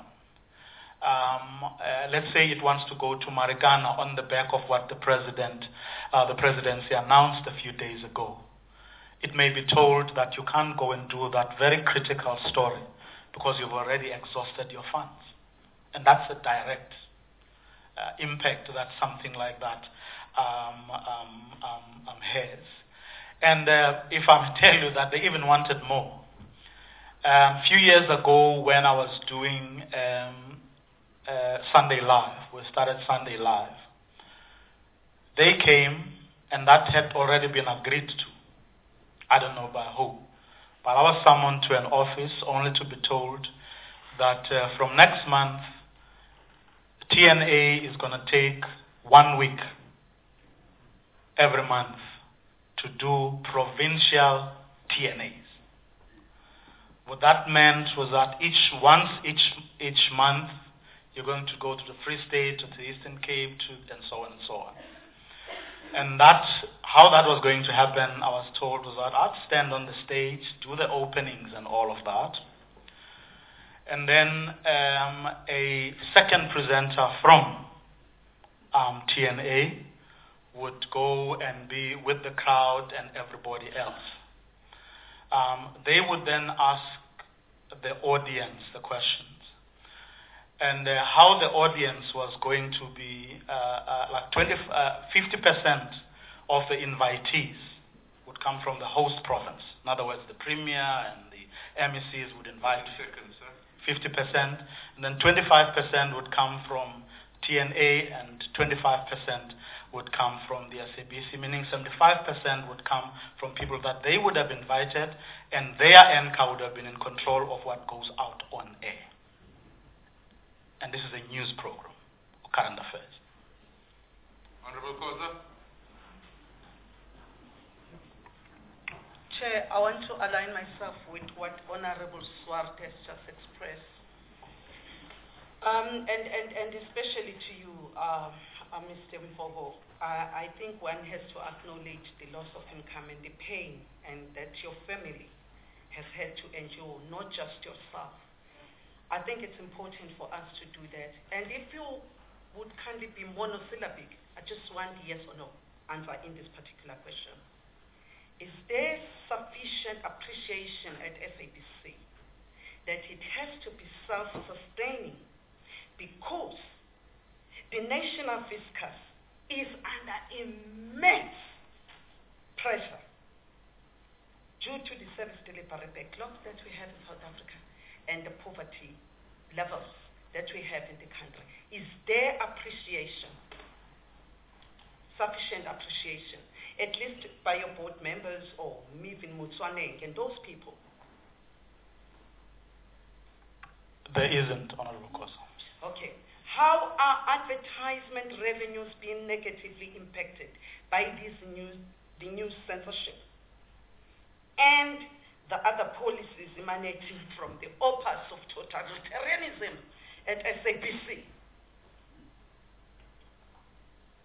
[SPEAKER 2] Um, uh, let's say it wants to go to Marikana on the back of what the president, uh, the presidency announced a few days ago. It may be told that you can't go and do that very critical story because you've already exhausted your funds. And that's a direct uh, impact that something like that um, um, um, um, has. And uh, if I tell you that they even wanted more. A um, few years ago when I was doing um, uh, Sunday Live, we started Sunday Live, they came and that had already been agreed to. I don't know by who. But I was summoned to an office only to be told that uh, from next month, T N A is going to take one week every month to do provincial T N As. What that meant was that each once each each month you're going to go to the Free State, to the Eastern Cape, to and so on and so on. And that how that was going to happen, I was told, was that I'd stand on the stage, do the openings and all of that. And then um, a second presenter from um, T N A would go and be with the crowd and everybody else. Um, they would then ask the audience the questions. And uh, how the audience was going to be, uh, uh, like twenty, uh, fifty percent of the invitees would come from the host province. In other words, the Premier and the M E Cs would invite fifty percent, and then twenty-five percent would come from T N A, and twenty-five percent would come from the S A B C, meaning seventy-five percent would come from people that they would have invited, and their anchor would have been in control of what goes out on air. And this is a news program, current affairs.
[SPEAKER 1] Honorable Khoza.
[SPEAKER 7] Chair, I want to align myself with what Honorable Swart has just expressed. Um, and, and, and especially to you, uh, uh, Mister Mfogo, uh, I think one has to acknowledge the loss of income and the pain and that your family has had to endure, not just yourself. I think it's important for us to do that. And if you would kindly be monosyllabic, I just want yes or no answer in this particular question. Is there sufficient appreciation at S A B C that it has to be self-sustaining because the national fiscus is under immense pressure due to the service delivery backlog that we have in South Africa and the poverty levels that we have in the country? Is there appreciation, sufficient appreciation, at least by your board members or Mivin Mutswaneng and those people?
[SPEAKER 2] There isn't, Honorable Khoza.
[SPEAKER 7] Okay. How are advertisement revenues being negatively impacted by this new, the new censorship and the other policies emanating from the opus of totalitarianism at S A B C?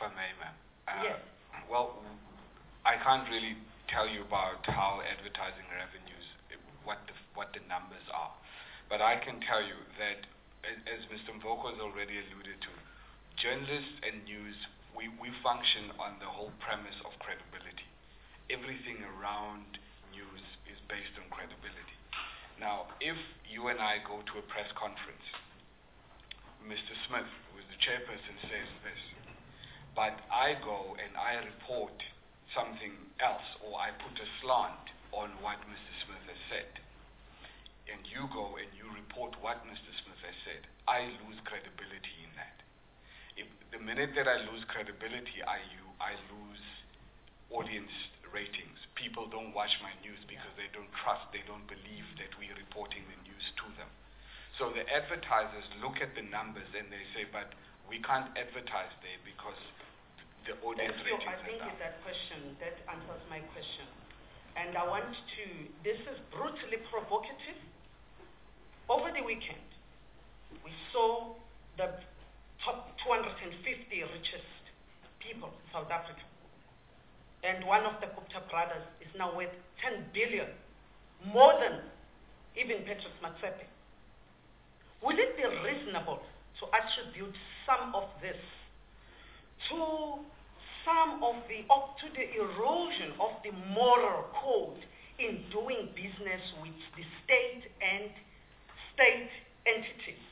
[SPEAKER 3] I may, ma'am. Uh,
[SPEAKER 7] Yes.
[SPEAKER 3] Well, I can't really tell you about how advertising revenues, uh, what the, what the numbers are. But I can tell you that, a- as Mister Mvoko has already alluded to, journalists and news, we, we function on the whole premise of credibility. Everything around news is based on credibility. Now, if you and I go to a press conference, Mister Smith, who is the chairperson, says this, but I go and I report something else, or I put a slant on what Mister Smith has said, and you go and you report what Mister Smith has said, I lose credibility in that. If the minute that I lose credibility, I, you, I lose audience ratings. People don't watch my news because they don't trust, they don't believe that we're reporting the news to them. So the advertisers look at the numbers and they say, but we can't advertise there because the audience
[SPEAKER 7] Thank you.
[SPEAKER 3] ratings
[SPEAKER 7] I
[SPEAKER 3] are
[SPEAKER 7] think
[SPEAKER 3] down.
[SPEAKER 7] that question, that answers my question. And I want to, this is brutally provocative. Over the weekend, we saw the top two hundred fifty richest people in South Africa. And one of the Gupta brothers is now worth ten billion, more than even Petrus Matsepe. Will it be reasonable to attribute some of this to some of the, up to the erosion of the moral code in doing business with the state and state entities?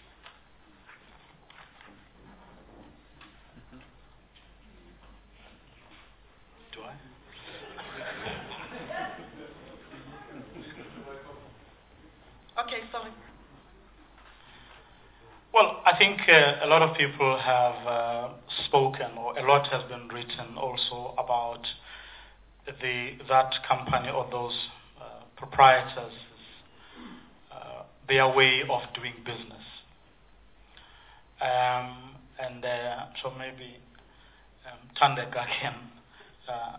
[SPEAKER 2] Do I?
[SPEAKER 7] Okay, sorry.
[SPEAKER 2] Well, I think uh, a lot of people have uh, spoken, or a lot has been written also about the that company or those uh, proprietors, uh, their way of doing business. Um, and uh, so maybe um, Thandeka can uh, uh,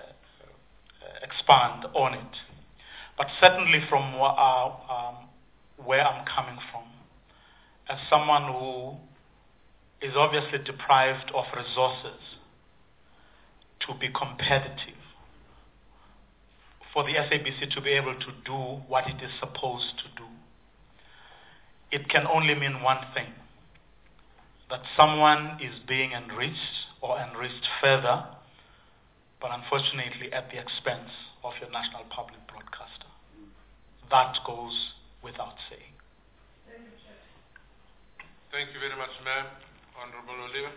[SPEAKER 2] expand on it. But certainly from wh- uh, um, where I'm coming from, as someone who is obviously deprived of resources to be competitive, for the S A B C to be able to do what it is supposed to do, it can only mean one thing: that someone is being enriched or enriched further, but unfortunately at the expense of your national public broadcaster. That goes without saying.
[SPEAKER 1] Thank you very much, ma'am. Honorable Oliver.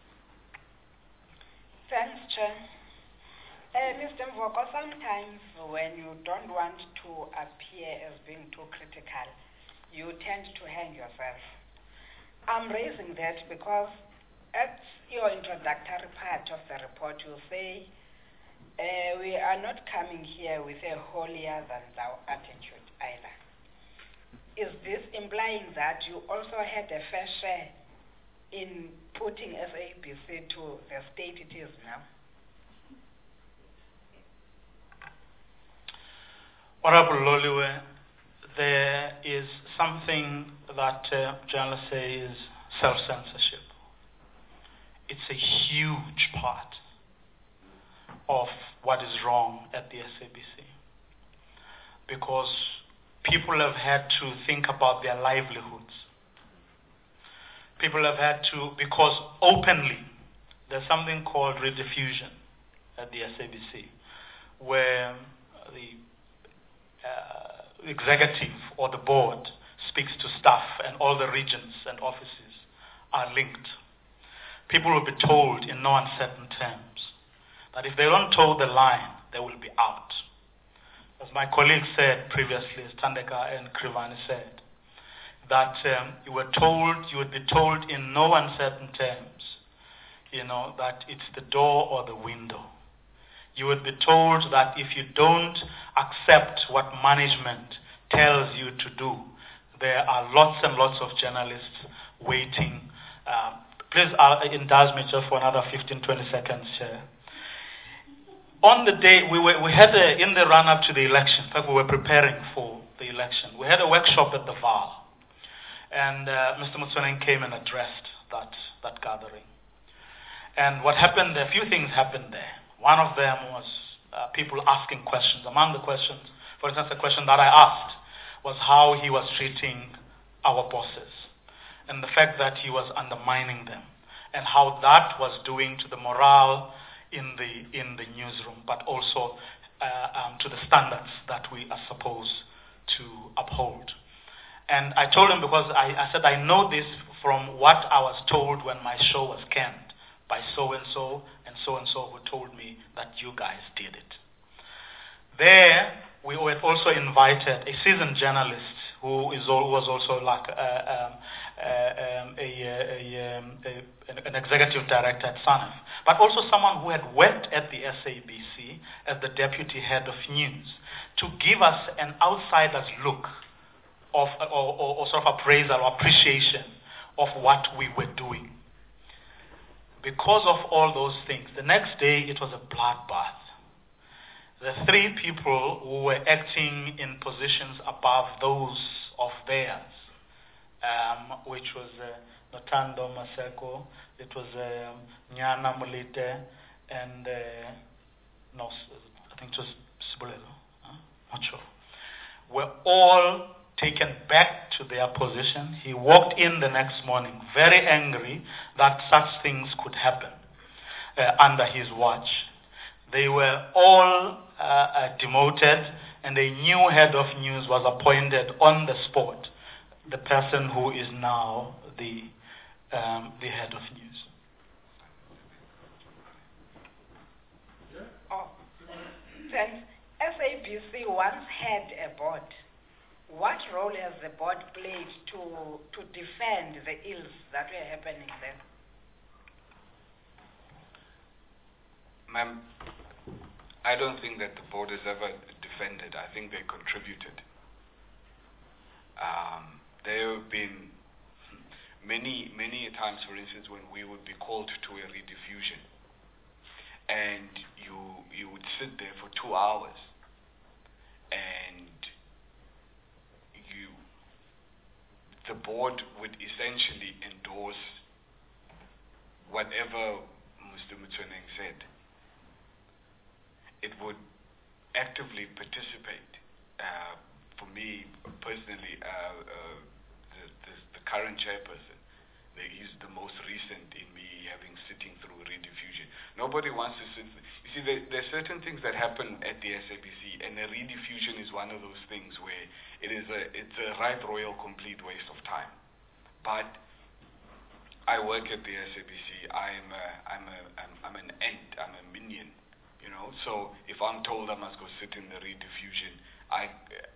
[SPEAKER 8] Thanks, Chair. Uh, Mister Mvoko, sometimes when you don't want to appear as being too critical, you tend to hang yourself. I'm raising that because at your introductory part of the report, you say, uh, we are not coming here with a holier-than-thou attitude either. Is this implying that you also had a fair share in putting S A B C to the state it is now?
[SPEAKER 2] Honorable Loliwe, there is something that uh, journalists say is self-censorship. It's a huge part of what is wrong at the S A B C, because people have had to think about their livelihoods. People have had to, because openly, there's something called rediffusion at the S A B C, where the uh, executive or the board speaks to staff and all the regions and offices are linked. People will be told in no uncertain terms that if they don't toe the line, they will be out. As my colleague said previously, as Thandeka and Krivani said, that um, you were told, you would be told in no uncertain terms, you know, that it's the door or the window. You would be told that if you don't accept what management tells you to do, there are lots and lots of journalists waiting. Uh, please uh, indulge me just for another fifteen, twenty seconds, Chair. On the day, we, were, we had a, in the run-up to the election, in fact, we were preparing for the election, we had a workshop at the V A L, and uh, Mister Motsoeneng came and addressed that, that gathering. And what happened, a few things happened there. One of them was uh, people asking questions. Among the questions, for instance, the question that I asked was how he was treating our bosses and the fact that he was undermining them and how that was doing to the morale in the, in the newsroom, but also uh, um, to the standards that we are supposed to uphold. And I told him, because I, I said I know this from what I was told when my show was canned by so-and-so and so-and-so who told me that you guys did it. There, we were also invited a seasoned journalist who is all, was also like uh, um, uh, um, a, a, um, a, an executive director at SANEF, but also someone who had worked at the S A B C as the deputy head of news, to give us an outsider's look of, or, or, or sort of appraisal or appreciation of what we were doing. Because of all those things, the next day it was a bloodbath. The three people who were acting in positions above those of theirs, um, which was uh, Notando Maseko, it was um, Nyana Molite, and uh, no, I think it was Sibulelo, huh? Not sure, were all taken back to their position. He walked in the next morning very angry that such things could happen uh, under his watch. They were all uh, uh, demoted, and a new head of news was appointed on the spot, the person who is now the, um, the head of news.
[SPEAKER 8] Oh, since S A B C once had a board, what role has the board played to, to defend the ills that were happening then?
[SPEAKER 3] Ma'am, I don't think that the board has ever defended. I think they contributed. Um, there have been many, many times, for instance, when we would be called to a rediffusion, and you you would sit there for two hours, and you, the board would essentially endorse whatever Mister Mutsuneng said. It would actively participate. Uh, for me personally, uh, uh, the, the, the current chairperson, the, he's the most recent in me having sitting through rediffusion. Nobody wants to sit. You see, there, there are certain things that happen at the S A B C, and a rediffusion is one of those things where it is a it's a right royal complete waste of time. But I work at the S A B C. I'm a, I'm a, I'm, I'm an ant. I'm a minion. You know, so if I'm told I must go sit in the rediffusion, I,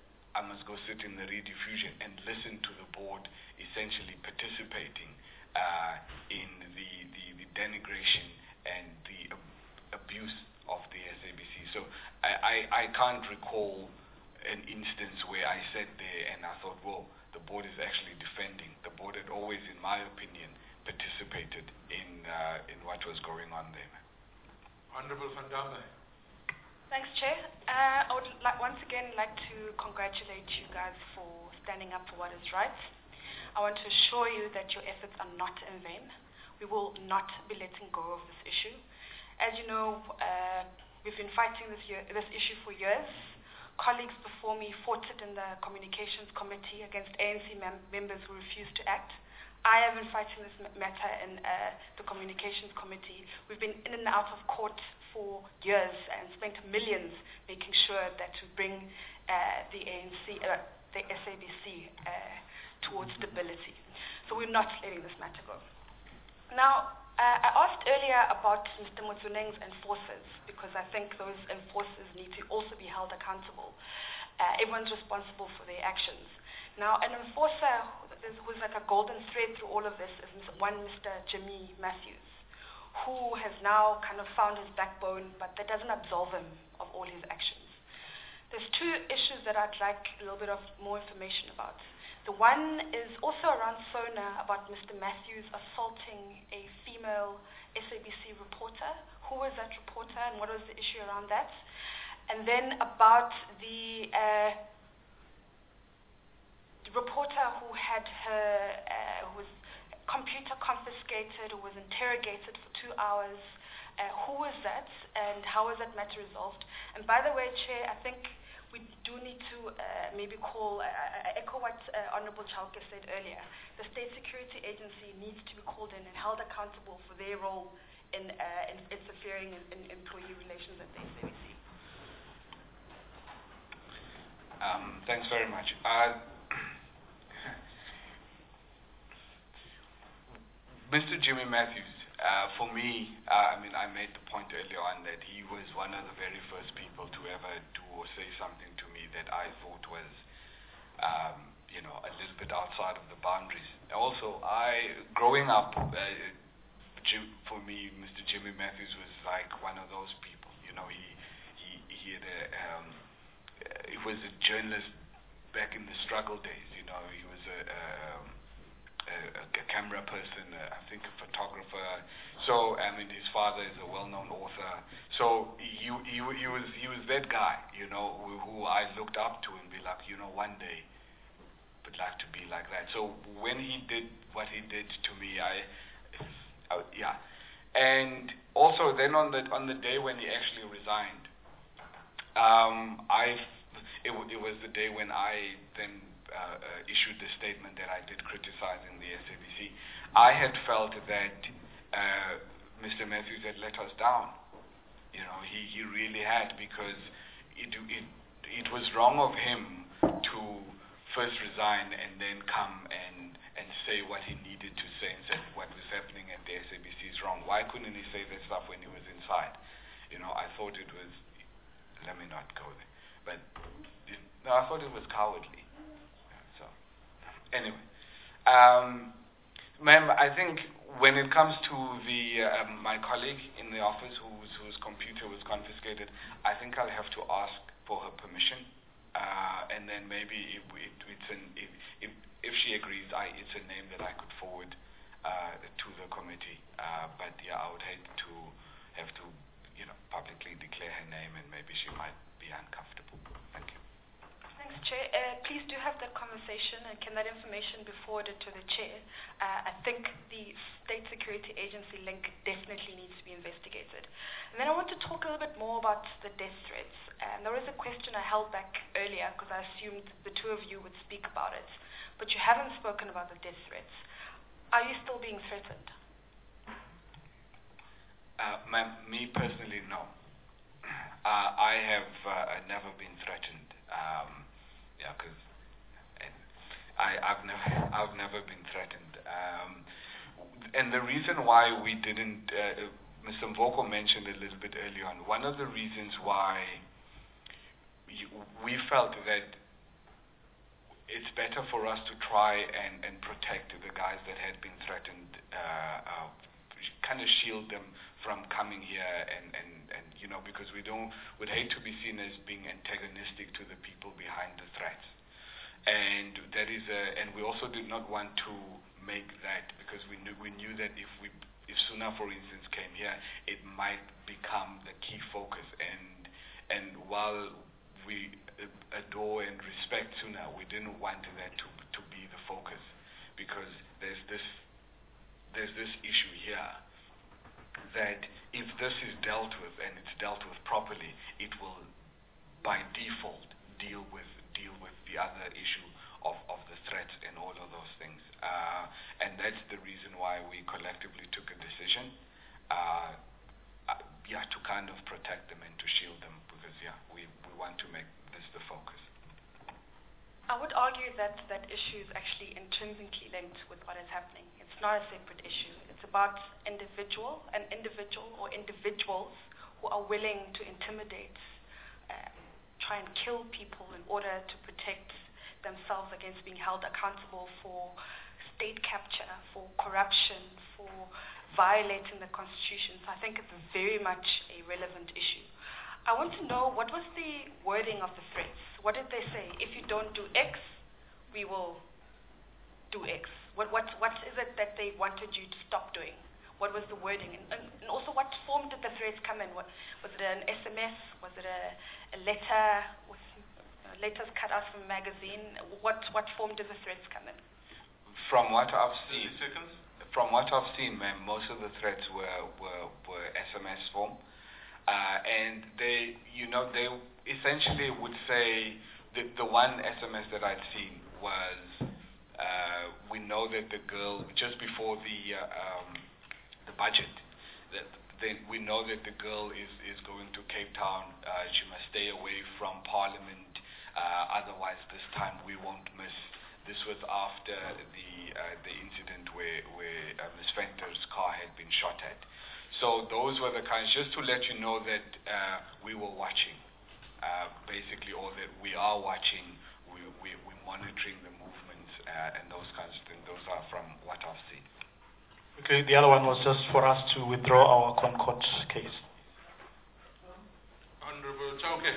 [SPEAKER 3] I must go sit in the rediffusion and listen to the board essentially participating uh, in the, the, the denigration and the ab- abuse of the S A B C. So I, I, I can't recall an instance where I sat there and I thought, well, the board is actually defending. The board had always, in my opinion, participated in uh, in what was going on there.
[SPEAKER 1] Honorable Van Damme.
[SPEAKER 9] Thanks, Chair. Uh, I would like, once again like to congratulate you guys for standing up for what is right. I want to assure you that your efforts are not in vain. We will not be letting go of this issue. As you know, uh, we've been fighting this, year, this issue for years. Colleagues before me fought it in the Communications Committee against A N C mem- members who refused to act. I have been fighting this matter in uh, the Communications Committee. We've been in and out of court for years and spent millions making sure that we bring uh, the A N C, uh, the S A B C uh, towards stability. So we're not letting this matter go. Now, uh, I asked earlier about Mister Mutsuneng's enforcers, because I think those enforcers need to also be held accountable. Uh, everyone's responsible for their actions. Now, an enforcer who's like a golden thread through all of this is one Mister Jimmy Matthews, who has now kind of found his backbone, but that doesn't absolve him of all his actions. There's two issues that I'd like a little bit of more information about. The one is also around SONA, about Mister Matthews assaulting a female S A B C reporter. Who was that reporter and what was the issue around that? And then about the uh, reporter who had her, uh, who was computer confiscated or was interrogated for two hours? Uh, who was that, and how was that matter resolved? And by the way, Chair, I think we do need to uh, maybe call, uh, I echo what uh, Honorable Chauke said earlier. The State Security Agency needs to be called in and held accountable for their role in, uh, in interfering in, in employee relations at the S A B C.
[SPEAKER 3] Um, thanks very much. Uh, Mister Jimmy Matthews, uh, for me, uh, I mean, I made the point earlier on that he was one of the very first people to ever do or say something to me that I thought was, um, you know, a little bit outside of the boundaries. Also, I, growing up, uh, Jim, for me, Mister Jimmy Matthews was like one of those people. You know, he he he had a, um, he was a journalist back in the struggle days. You know, he was a, a A, a camera person, uh, I think a photographer. So I mean, his father is a well-known author. So he, he he was he was that guy, you know, who, who I looked up to and be like, you know, one day would like to be like that. So when he did what he did to me, I, I yeah, and also then on the on the day when he actually resigned, um, I it, it was the day when I then. Uh, uh, issued the statement that I did criticizing the S A B C. I had felt that uh, Mister Matthews had let us down. You know, he, he really had, because it, it it was wrong of him to first resign and then come and, and say what he needed to say and said what was happening at the S A B C is wrong. Why couldn't he say that stuff when he was inside? You know, I thought it was, let me not go there, but it, no, I thought it was cowardly. Anyway, um, ma'am, I think when it comes to the uh, my colleague in the office whose whose computer was confiscated, I think I'll have to ask for her permission, uh, and then maybe if it, it's an if, if if she agrees, I it's a name that I could forward uh, to the committee. Uh, but yeah, I would hate to have to you know publicly declare her name, and maybe she might be uncomfortable. Thank you.
[SPEAKER 9] Thanks, Chair. Uh, please do have that conversation, and can that information be forwarded to the Chair? Uh, I think the State Security Agency link definitely needs to be investigated. And then I want to talk a little bit more about the death threats. And there was a question I held back earlier because I assumed the two of you would speak about it, but you haven't spoken about the death threats. Are you still being threatened?
[SPEAKER 3] Uh, ma'am, me personally, no. Uh, I have uh, never been threatened. Um, Yeah, because I, I've never, I've never been threatened, um, and the reason why we didn't, uh, Mister Mvoko mentioned a little bit earlier on. One of the reasons why we, we felt that it's better for us to try and, and protect the guys that had been threatened, uh, uh, kind of shield them from coming here, and, and, and you know, because we don't would hate to be seen as being antagonistic to the people behind the threats, and that is a, and we also did not want to make that, because we knew we knew that if we if Suna, for instance, came here, it might become the key focus, and and while we adore and respect Suna, we didn't want that to to be the focus, because there's this there's this issue here that if this is dealt with and it's dealt with properly, it will by default deal with deal with the other issue of, of the threats and all of those things. Uh, and that's the reason why we collectively took a decision, uh, uh, yeah, to kind of protect them and to shield them, because yeah, we, we want to make this the focus.
[SPEAKER 9] I would argue that that issue is actually intrinsically linked with what is happening. It's not a separate issue. It's about individual, an individual or individuals who are willing to intimidate, uh, try and kill people in order to protect themselves against being held accountable for state capture, for corruption, for violating the Constitution. So I think it's very much a relevant issue. I want to know, what was the wording of the threats? What did they say? If you don't do X, we will do X. What, what, what is it that they wanted you to stop doing? What was the wording? And, and, and also, what form did the threats come in? What, was it an S M S? Was it a, a letter with uh, letters cut out from a magazine? What, what form did the threats come in?
[SPEAKER 3] From what I've seen,
[SPEAKER 1] seconds.
[SPEAKER 3] from what I've seen, man, most of the threats were, were, were S M S form. Uh, and they, you know, they essentially would say, the, the one S M S that I'd seen was, uh, we know that the girl, just before the, uh, um, the budget, that then we know that the girl is, is going to Cape Town. Uh, she must stay away from Parliament, uh, otherwise this time we won't miss. This was after the uh, the incident where, where uh, Miz Venter's car had been shot at. So those were the kinds, just to let you know that uh, we were watching, uh, basically, or that we are watching, we, we, we're monitoring the movements uh, and those kinds of things. Those are from what I've seen.
[SPEAKER 2] Okay, the other one was just for us to withdraw our Concord case.
[SPEAKER 1] Honorable Chauke.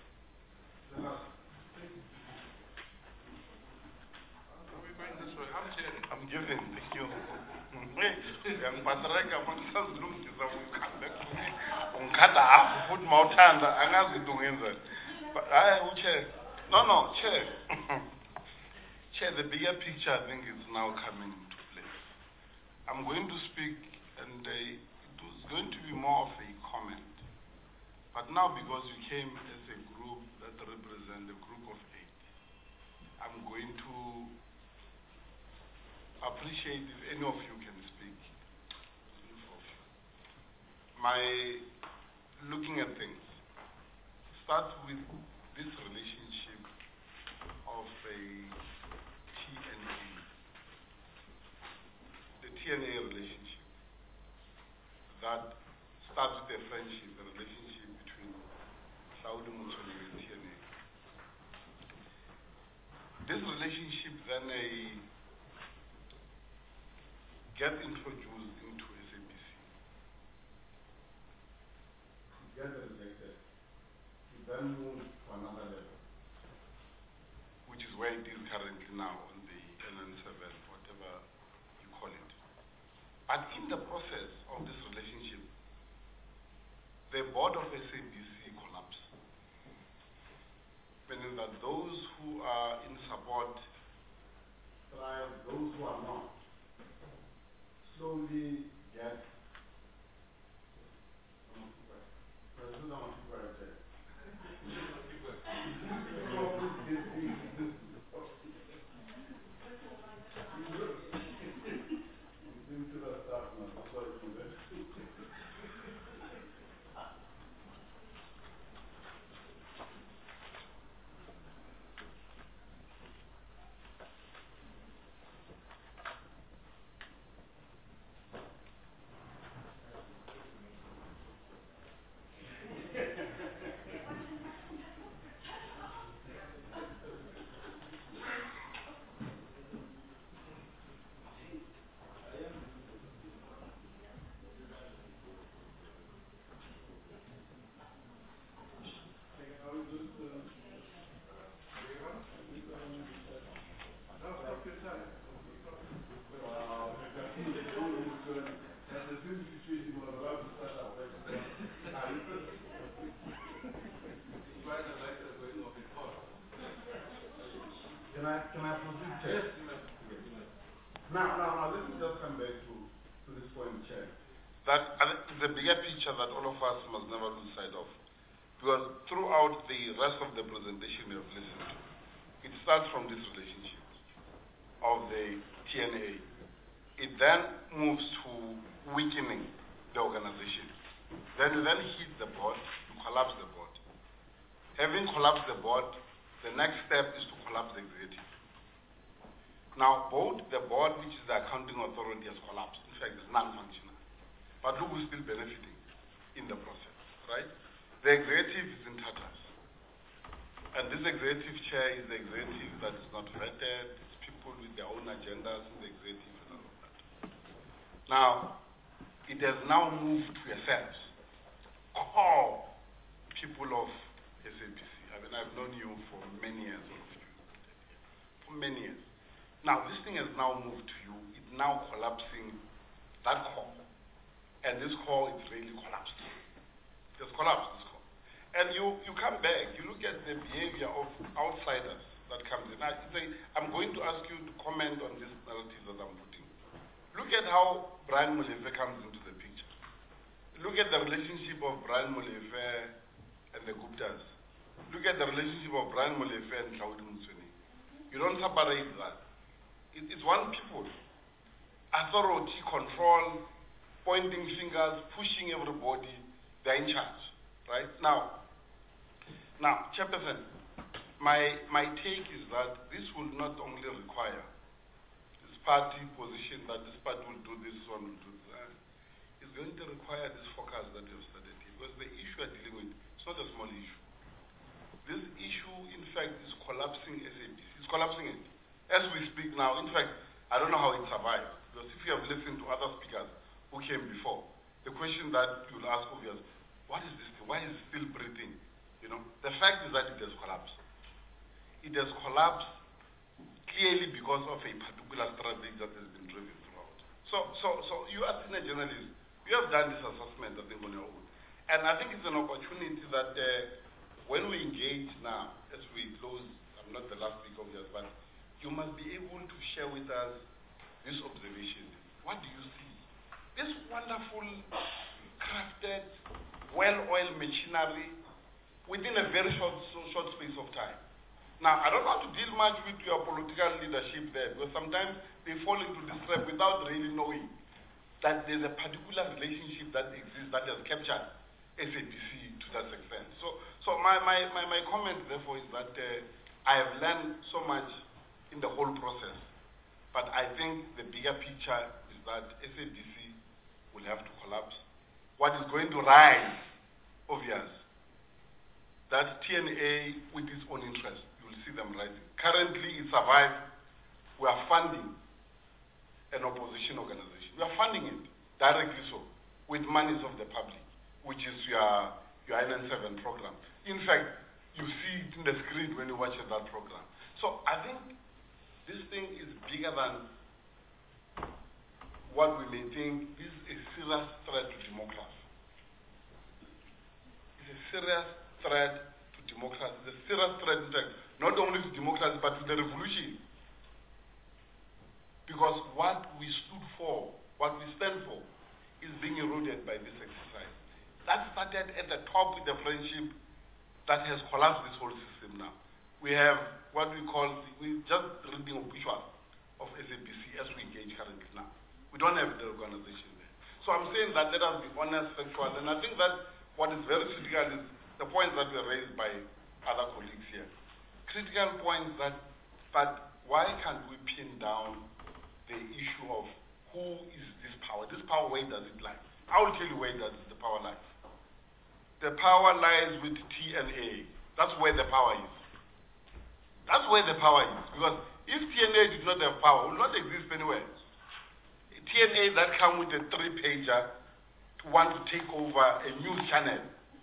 [SPEAKER 5] I'm giving thank you. Yang patreka makusazilungisa ungikhanda hafu futhi mawuthanda angazi into ngenzani. Hayi uchair. No no, chair. Chair, the bigger picture I think is now coming into place. I'm going to speak and uh, it was going to be more of a comment. But now because you came as a group that represents a group of eight, I'm going to appreciate if any of you can speak. My looking at things start with this relationship of a T N A, the T N A relationship that starts with a friendship, a relationship between Saudi Muslim and T N A. This relationship then a get introduced into S A B C. Get elected. It then moves to another level, which is where it is currently now on the N N seven, whatever you call it. But in the process of this relationship, the board of S A B C collapsed, meaning that those who are in support trial those who are not slowly get Can I, can I proceed, Chair? Yes. Now, now, now, let me just come back to, to this point, Chair. That uh, the bigger picture that all of us must never lose sight of. Because throughout the rest of the presentation we have listened to, it starts from this relationship of the T N A. It then moves to weakening the organization. Then you then hit the board, you collapse the board. Having collapsed the board, the next step is to collapse the executive. Now, both the board, which is the accounting authority, has collapsed. In fact, it's non-functional. But look, we're still benefiting in the process, right? The executive is in tatters. And this executive chair is the executive that is not vetted. It's people with their own agendas in the executive and all of that. Now, it has now moved to yourselves. Core people of S A B C. I mean, I've known you for many years, all of you. For many years. Now, this thing has now moved to you. It's now collapsing that core. And this core is really collapsed. It's collapsed, this core. And you, you come back, you look at the behavior of outsiders that comes in. I say, I'm going to ask you to comment on this narrative that I'm putting.
[SPEAKER 10] Look at how Brian Molefe comes into the picture. Look at the relationship of Brian Molefe and the Guptas. Look at the relationship of Brian Molefe and Hlaudi Motsoeneng. You don't separate that. It, it's one people. Authority, control, pointing fingers, pushing everybody. They're in charge, right? Now, now, Chairperson, my, my take is that this will not only require this party position that this party will do this, one will do that. It's going to require this focus that you have started here. Because the issue we're dealing with, it's not a small issue. This issue, in fact, is collapsing S A B C. It's collapsing it. As we speak now, in fact, I don't know how it survived. Because if you have listened to other speakers who came before, the question that you'll ask obvious, what is this thing? Why is it still breathing? You know, the fact is that it has collapsed. It has collapsed clearly because of a particular strategy that has been driven throughout. So, so, so you as a journalist, you have done this assessment, I think, on your own. And I think it's an opportunity that uh, when we engage now, as we close, I'm not the last speaker of yours, but you must be able to share with us this observation. What do you see? This wonderful, crafted, well-oiled machinery within a very short, short space of time. Now, I don't want to deal much with your political leadership there, because sometimes they fall into this trap without really knowing that there's a particular relationship that exists that has captured S A B C to that extent. So, so my, my, my, my comment, therefore, is that uh, I have learned so much in the whole process. But I think the bigger picture is that S A B C will have to collapse. What is going to rise, obvious, that T N A with its own interest, you will see them rising. Currently, it survives. We are funding an opposition organization. We are funding it, directly so, with monies of the public, which is your, your I N seven program. In fact, you see it in the screen when you watch that program. So I think this thing is bigger than what we may think. This is a serious threat to democracy. It's a serious threat to democracy. It's a serious threat, in fact, not only to democracy, but to the revolution. Because what we stood for, what we stand for, is being eroded by this exercise. That started at the top with the friendship that has collapsed this whole system now. We have what we call, we just reading obituary of S A B C as we engage currently now. We don't have the organization there. So I'm saying that let us be honest, factual, and I think that what is very critical is the points that were raised by other colleagues here. Critical points that, but why can't we pin down the issue of who is this power? This power, where does it lie? I will tell you where does the power lie. The power lies with T N A. That's where the power is. That's where the power is. Because if T N A did not have power, it would not exist anywhere. T N A that come with a three-pager to want to take over a news channel.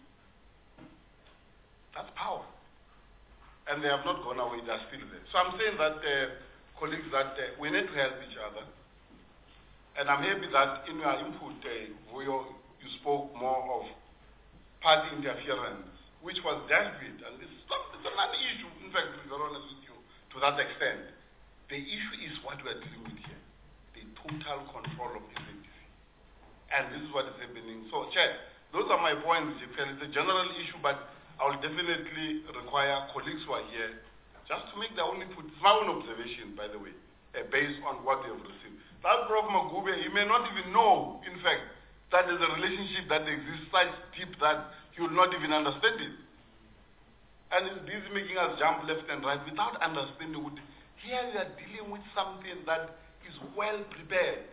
[SPEAKER 10] That's power. And they have not gone away, they're still there. So I'm saying that, uh, colleagues, that uh, we need to help each other. And I'm happy that in your input, uh, you spoke more of party interference, which was dealt with. And it's not, it's not an issue, in fact, to be very honest with you, to that extent. The issue is what we are dealing with here. The total control of S A B C. And this is what is happening. So, Chair, those are my points. It's a general issue, but I will definitely require colleagues who are here just to make their own input. It's my own observation, by the way, uh, based on what they have received. That Professor Magube, he may not even know, in fact, that there's a relationship that exists such deep that he will not even understand it. And he's busy making us jump left and right without understanding it. Here we are dealing with something that is well prepared.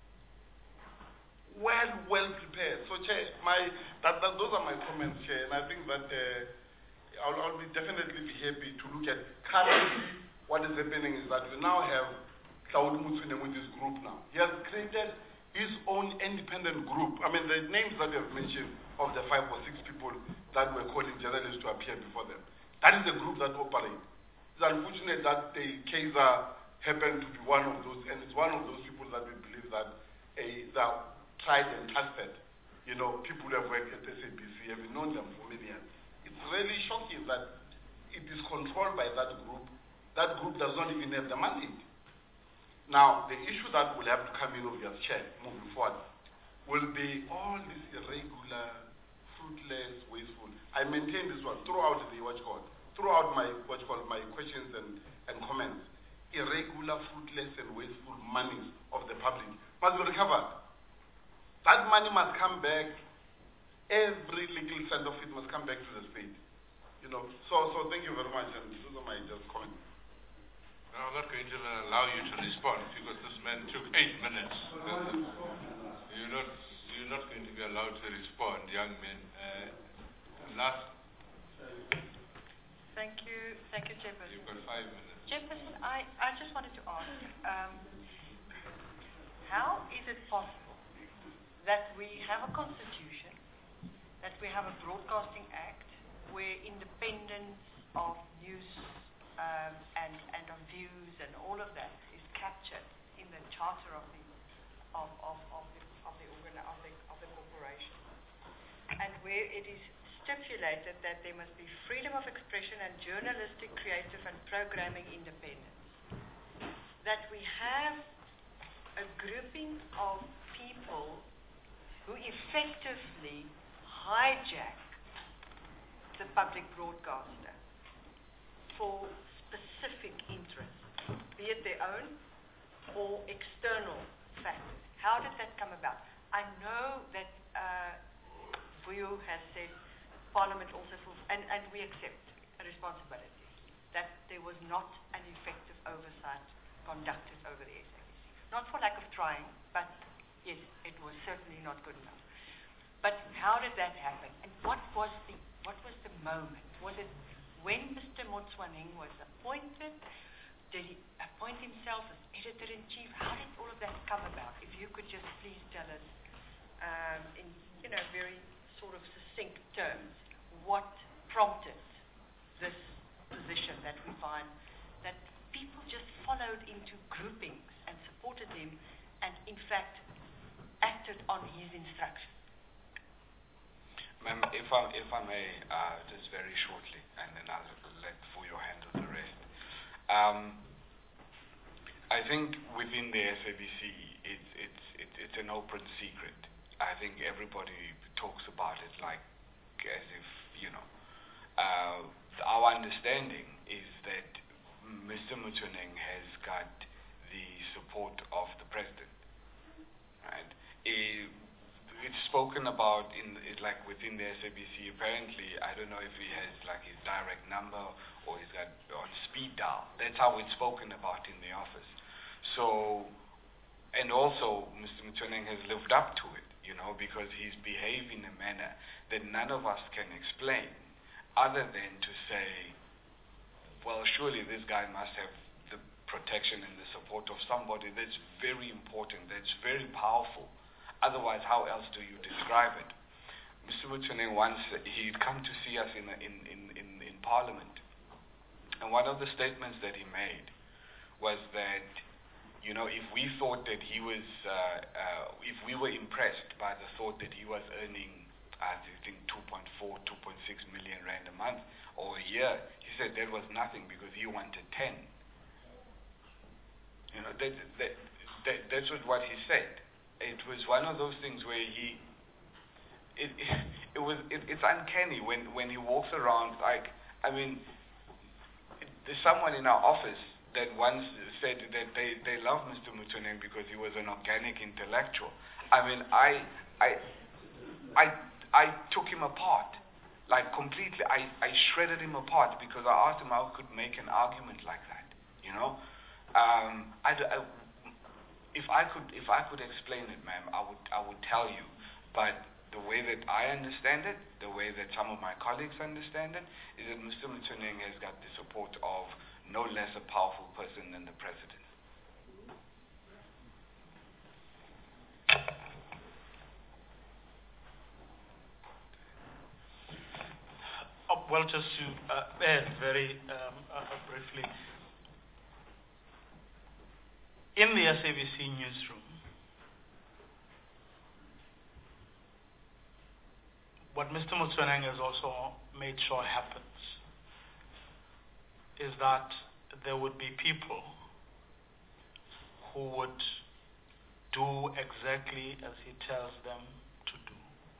[SPEAKER 10] Well, well prepared. So, Chair, my, that, that, those are my comments, Chair, and I think that uh, I'll, I'll be definitely be happy to look at currently what is happening is that we now have Hlaudi Motsoeneng with this group now. He has created his own independent group. I mean, the names that you have mentioned of the five or six people that were calling journalists to appear before them, that is the group that operates. It's unfortunate that the Kaiser happened to be one of those, and it's one of those people that we believe that a, that tried and trusted, you know, people who have worked at S A B C, have known them for many years. It's really shocking that it is controlled by that group. That group does not even have the mandate. Now, the issue that will have to come in, obvious chair, moving forward, will be all this irregular, fruitless, wasteful. I maintain this one throughout the watch call, throughout my watch call, my questions and, and comments. Irregular, fruitless, and wasteful money of the public must be recovered. That money must come back. Every legal cent of it must come back to the state. You know. So, so thank you very much, and those are my just comments.
[SPEAKER 1] Now, I'm not going to allow you to respond because this man took eight minutes. You're not, you're not going to be allowed to respond, young man. Uh, last.
[SPEAKER 11] Thank you, thank you, Chairperson.
[SPEAKER 1] You've got five minutes.
[SPEAKER 11] Chairperson, I, I just wanted to ask, um, how is it possible that we have a constitution, that we have a broadcasting act, where independence of news um, and, and of views and all of that is captured in the charter of the of, of, of the of the, organ, of the of the corporation, and where it is stipulated that there must be freedom of expression and journalistic, creative and programming independence. That we have a grouping of people who effectively hijack the public broadcaster for specific interests, be it their own or external factors. How did that come about? I know that uh, Vuyo has said Parliament also, full, and, and we accept a responsibility that there was not an effective oversight conducted over the S A B C. Not for lack of trying, but yes, it was certainly not good enough. But how did that happen? And what was the what was the moment? Was it when Mister Motsoeneng was appointed? Did he appoint himself as editor-in-chief? How did all of that come about? If you could just please tell us um, in you know very sort of succinct terms what prompted this position that we find that people just followed into groupings and supported him and in fact acted on his instructions.
[SPEAKER 3] Ma'am, if I, if I may, uh, just very shortly, and then I'll let Vuyo handle the rest. Um, I think within the S A B C, it's, it's, it's, it's an open secret. I think everybody talks about it like as if, you know. Uh, our understanding is that Mister Motsoeneng has got the support of the president, right? It, it's spoken about in it, like within the S A B C. Apparently, I don't know if he has like his direct number or he's got on speed dial. That's how it's spoken about in the office. So, and also Mister Motsoeneng has lived up to it, you know, because he's behaved in a manner that none of us can explain, other than to say, well, surely this guy must have the protection and the support of somebody that's very important, that's very powerful. Otherwise, how else do you describe it? Mister Motsoeneng once, he'd come to see us in, in, in, in, in Parliament, and one of the statements that he made was that, you know, if we thought that he was, uh, uh, if we were impressed by the thought that he was earning, I think, two point four, two point six million rand a month or a year, he said that was nothing because he wanted ten. You know, that, that, that, that's what he said. It was one of those things where he, it, it, it was, it, it's uncanny when, when he walks around like, I mean, there's someone in our office that once said that they, they love Mister Motsoeneng because he was an organic intellectual. I mean, I, I, I, I took him apart, like completely. I, I shredded him apart because I asked him how he could make an argument like that, you know? Um, I, I, if I could, if I could explain it, ma'am, I would, I would tell you, but the way that I understand it, the way that some of my colleagues understand it, is that Mister Motsoeneng has got the support of no less a powerful person than the president.
[SPEAKER 2] Uh, well, just to uh, add very um, uh, briefly, in the S A B C newsroom, what Mister Motsoeneng has also made sure happens is that there would be people who would do exactly as he tells them to do.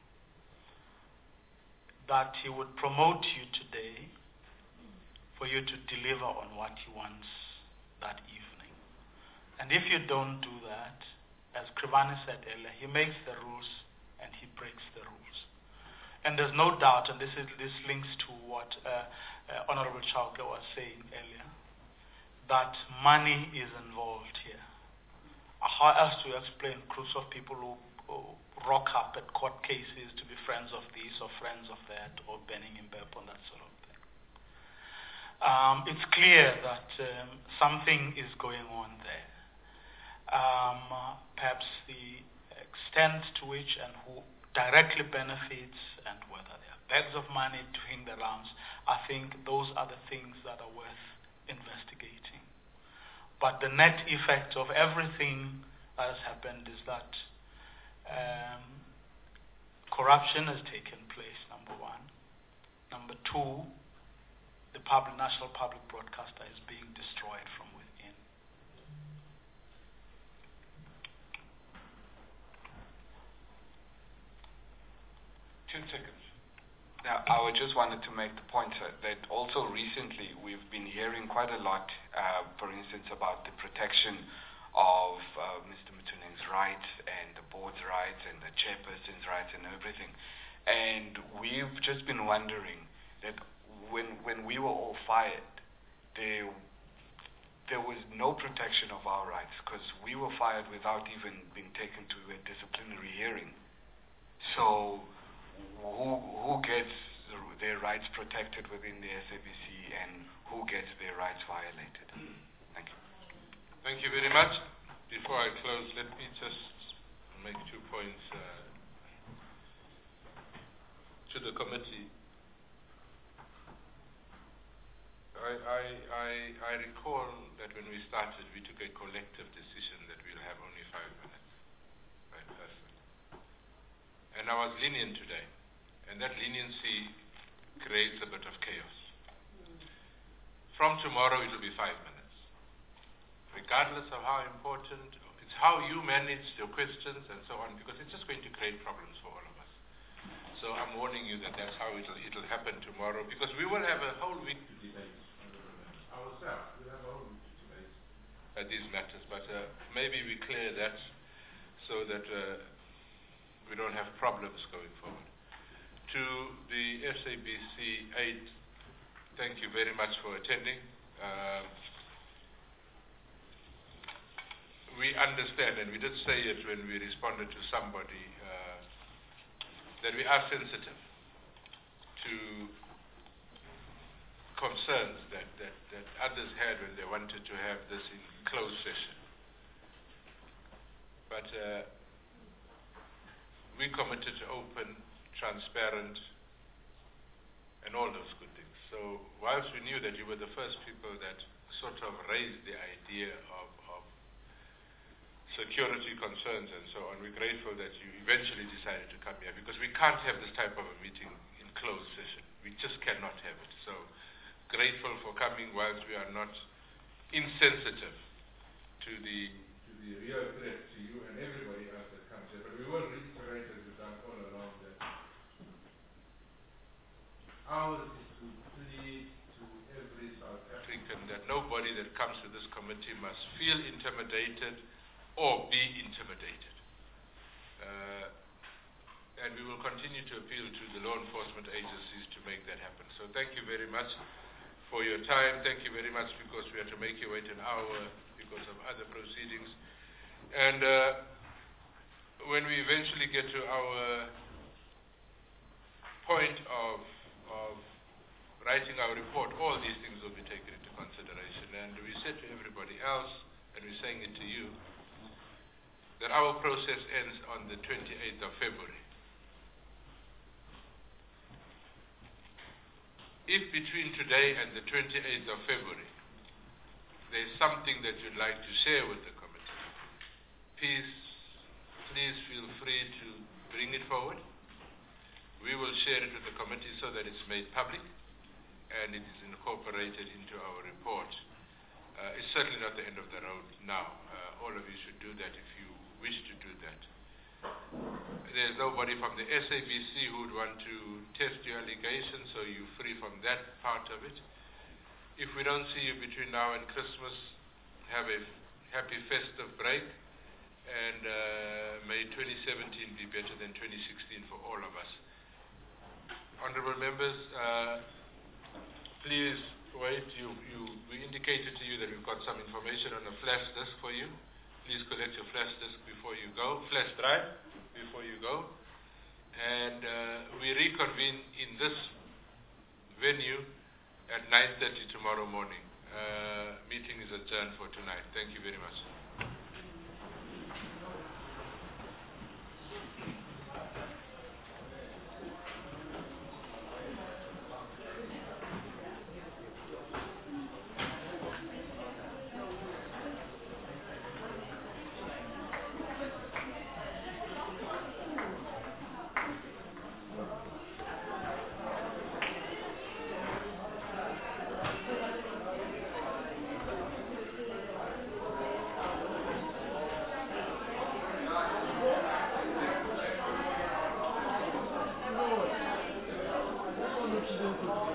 [SPEAKER 2] That he would promote you today for you to deliver on what he wants that evening. And if you don't do that, as Krivani said earlier, he makes the rules and he breaks the rules. And there's no doubt, and this is this links to what uh, uh, Honorable Chauke was saying earlier, that money is involved here. How else to explain groups of people who, who rock up at court cases to be friends of this or friends of that or burning in Beppo and that sort of thing? Um, it's clear that um, something is going on there. Um, uh, perhaps the extent to which and who directly benefits and whether there are bags of money doing the rounds, I think those are the things that are worth investigating. But the net effect of everything that has happened is that um, corruption has taken place, number one. Number two, the public, national public broadcaster is being destroyed from within.
[SPEAKER 3] Two seconds. Now, I would just wanted to make the point uh, that also recently we've been hearing quite a lot, uh, for instance, about the protection of uh, Mister Mthuneng's rights and the board's rights and the chairperson's rights and everything. And we've just been wondering that when when we were all fired, there there was no protection of our rights because we were fired without even being taken to a disciplinary hearing. So who who gets their rights protected within the S A B C and who gets their rights violated? Thank you.
[SPEAKER 1] Thank you very much. Before I close, let me just make two points uh, to the committee. I, I, I, I recall that when we started, we took a collective decision that we'll have only five minutes per person. And I was lenient today. And that leniency creates a bit of chaos. From tomorrow, it will be five minutes. Regardless of how important, it's how you manage your questions and so on, because it's just going to create problems for all of us. So I'm warning you that that's how it'll, it'll happen tomorrow, because we will have a whole week to debate ourselves. We'll have a whole week to debate uh, these matters, but uh, maybe we clear that so that uh, we don't have problems going forward. To the S A B C eight, thank you very much for attending. Uh, we understand, and we did say it when we responded to somebody, uh, that we are sensitive to concerns that, that, that others had when they wanted to have this in closed session. But uh, we committed to open, transparent, and all those good things. So whilst we knew that you were the first people that sort of raised the idea of, of security concerns and so on, we're grateful that you eventually decided to come here, because we can't have this type of a meeting in closed session. We just cannot have it. So grateful for coming whilst we are not insensitive to the, to the real threat to you and everybody else that comes here. But we will reiterate, as we've done all along, that ours is to plead to every South African that nobody that comes to this committee must feel intimidated or be intimidated. Uh, and we will continue to appeal to the law enforcement agencies to make that happen. So thank you very much for your time. Thank you very much, because we had to make you wait an hour because of other proceedings. And uh, when we eventually get to our point of, of writing our report, all these things will be taken into consideration. And we said to everybody else, and we're saying it to you, that our process ends on the twenty-eighth of February. If between today and the twenty-eighth of February, there's something that you'd like to share with the committee, please, please feel free to bring it forward. We will share it with the committee so that it's made public and it is incorporated into our report. Uh, it's certainly not the end of the road now. Uh, all of you should do that if you wish to do that. There's nobody from the S A B C who would want to test your allegations, so you're free from that part of it. If we don't see you between now and Christmas, have a happy festive break, and uh, may twenty seventeen be better than twenty sixteen for all of us. Honorable members, uh, please wait. You, you, we indicated to you that we've got some information on a flash disk for you. Please collect your flash disk before you go, flash drive before you go. And uh, we reconvene in this venue at nine thirty tomorrow morning. Uh, meeting is adjourned for tonight. Thank you very much.
[SPEAKER 12] Thank you.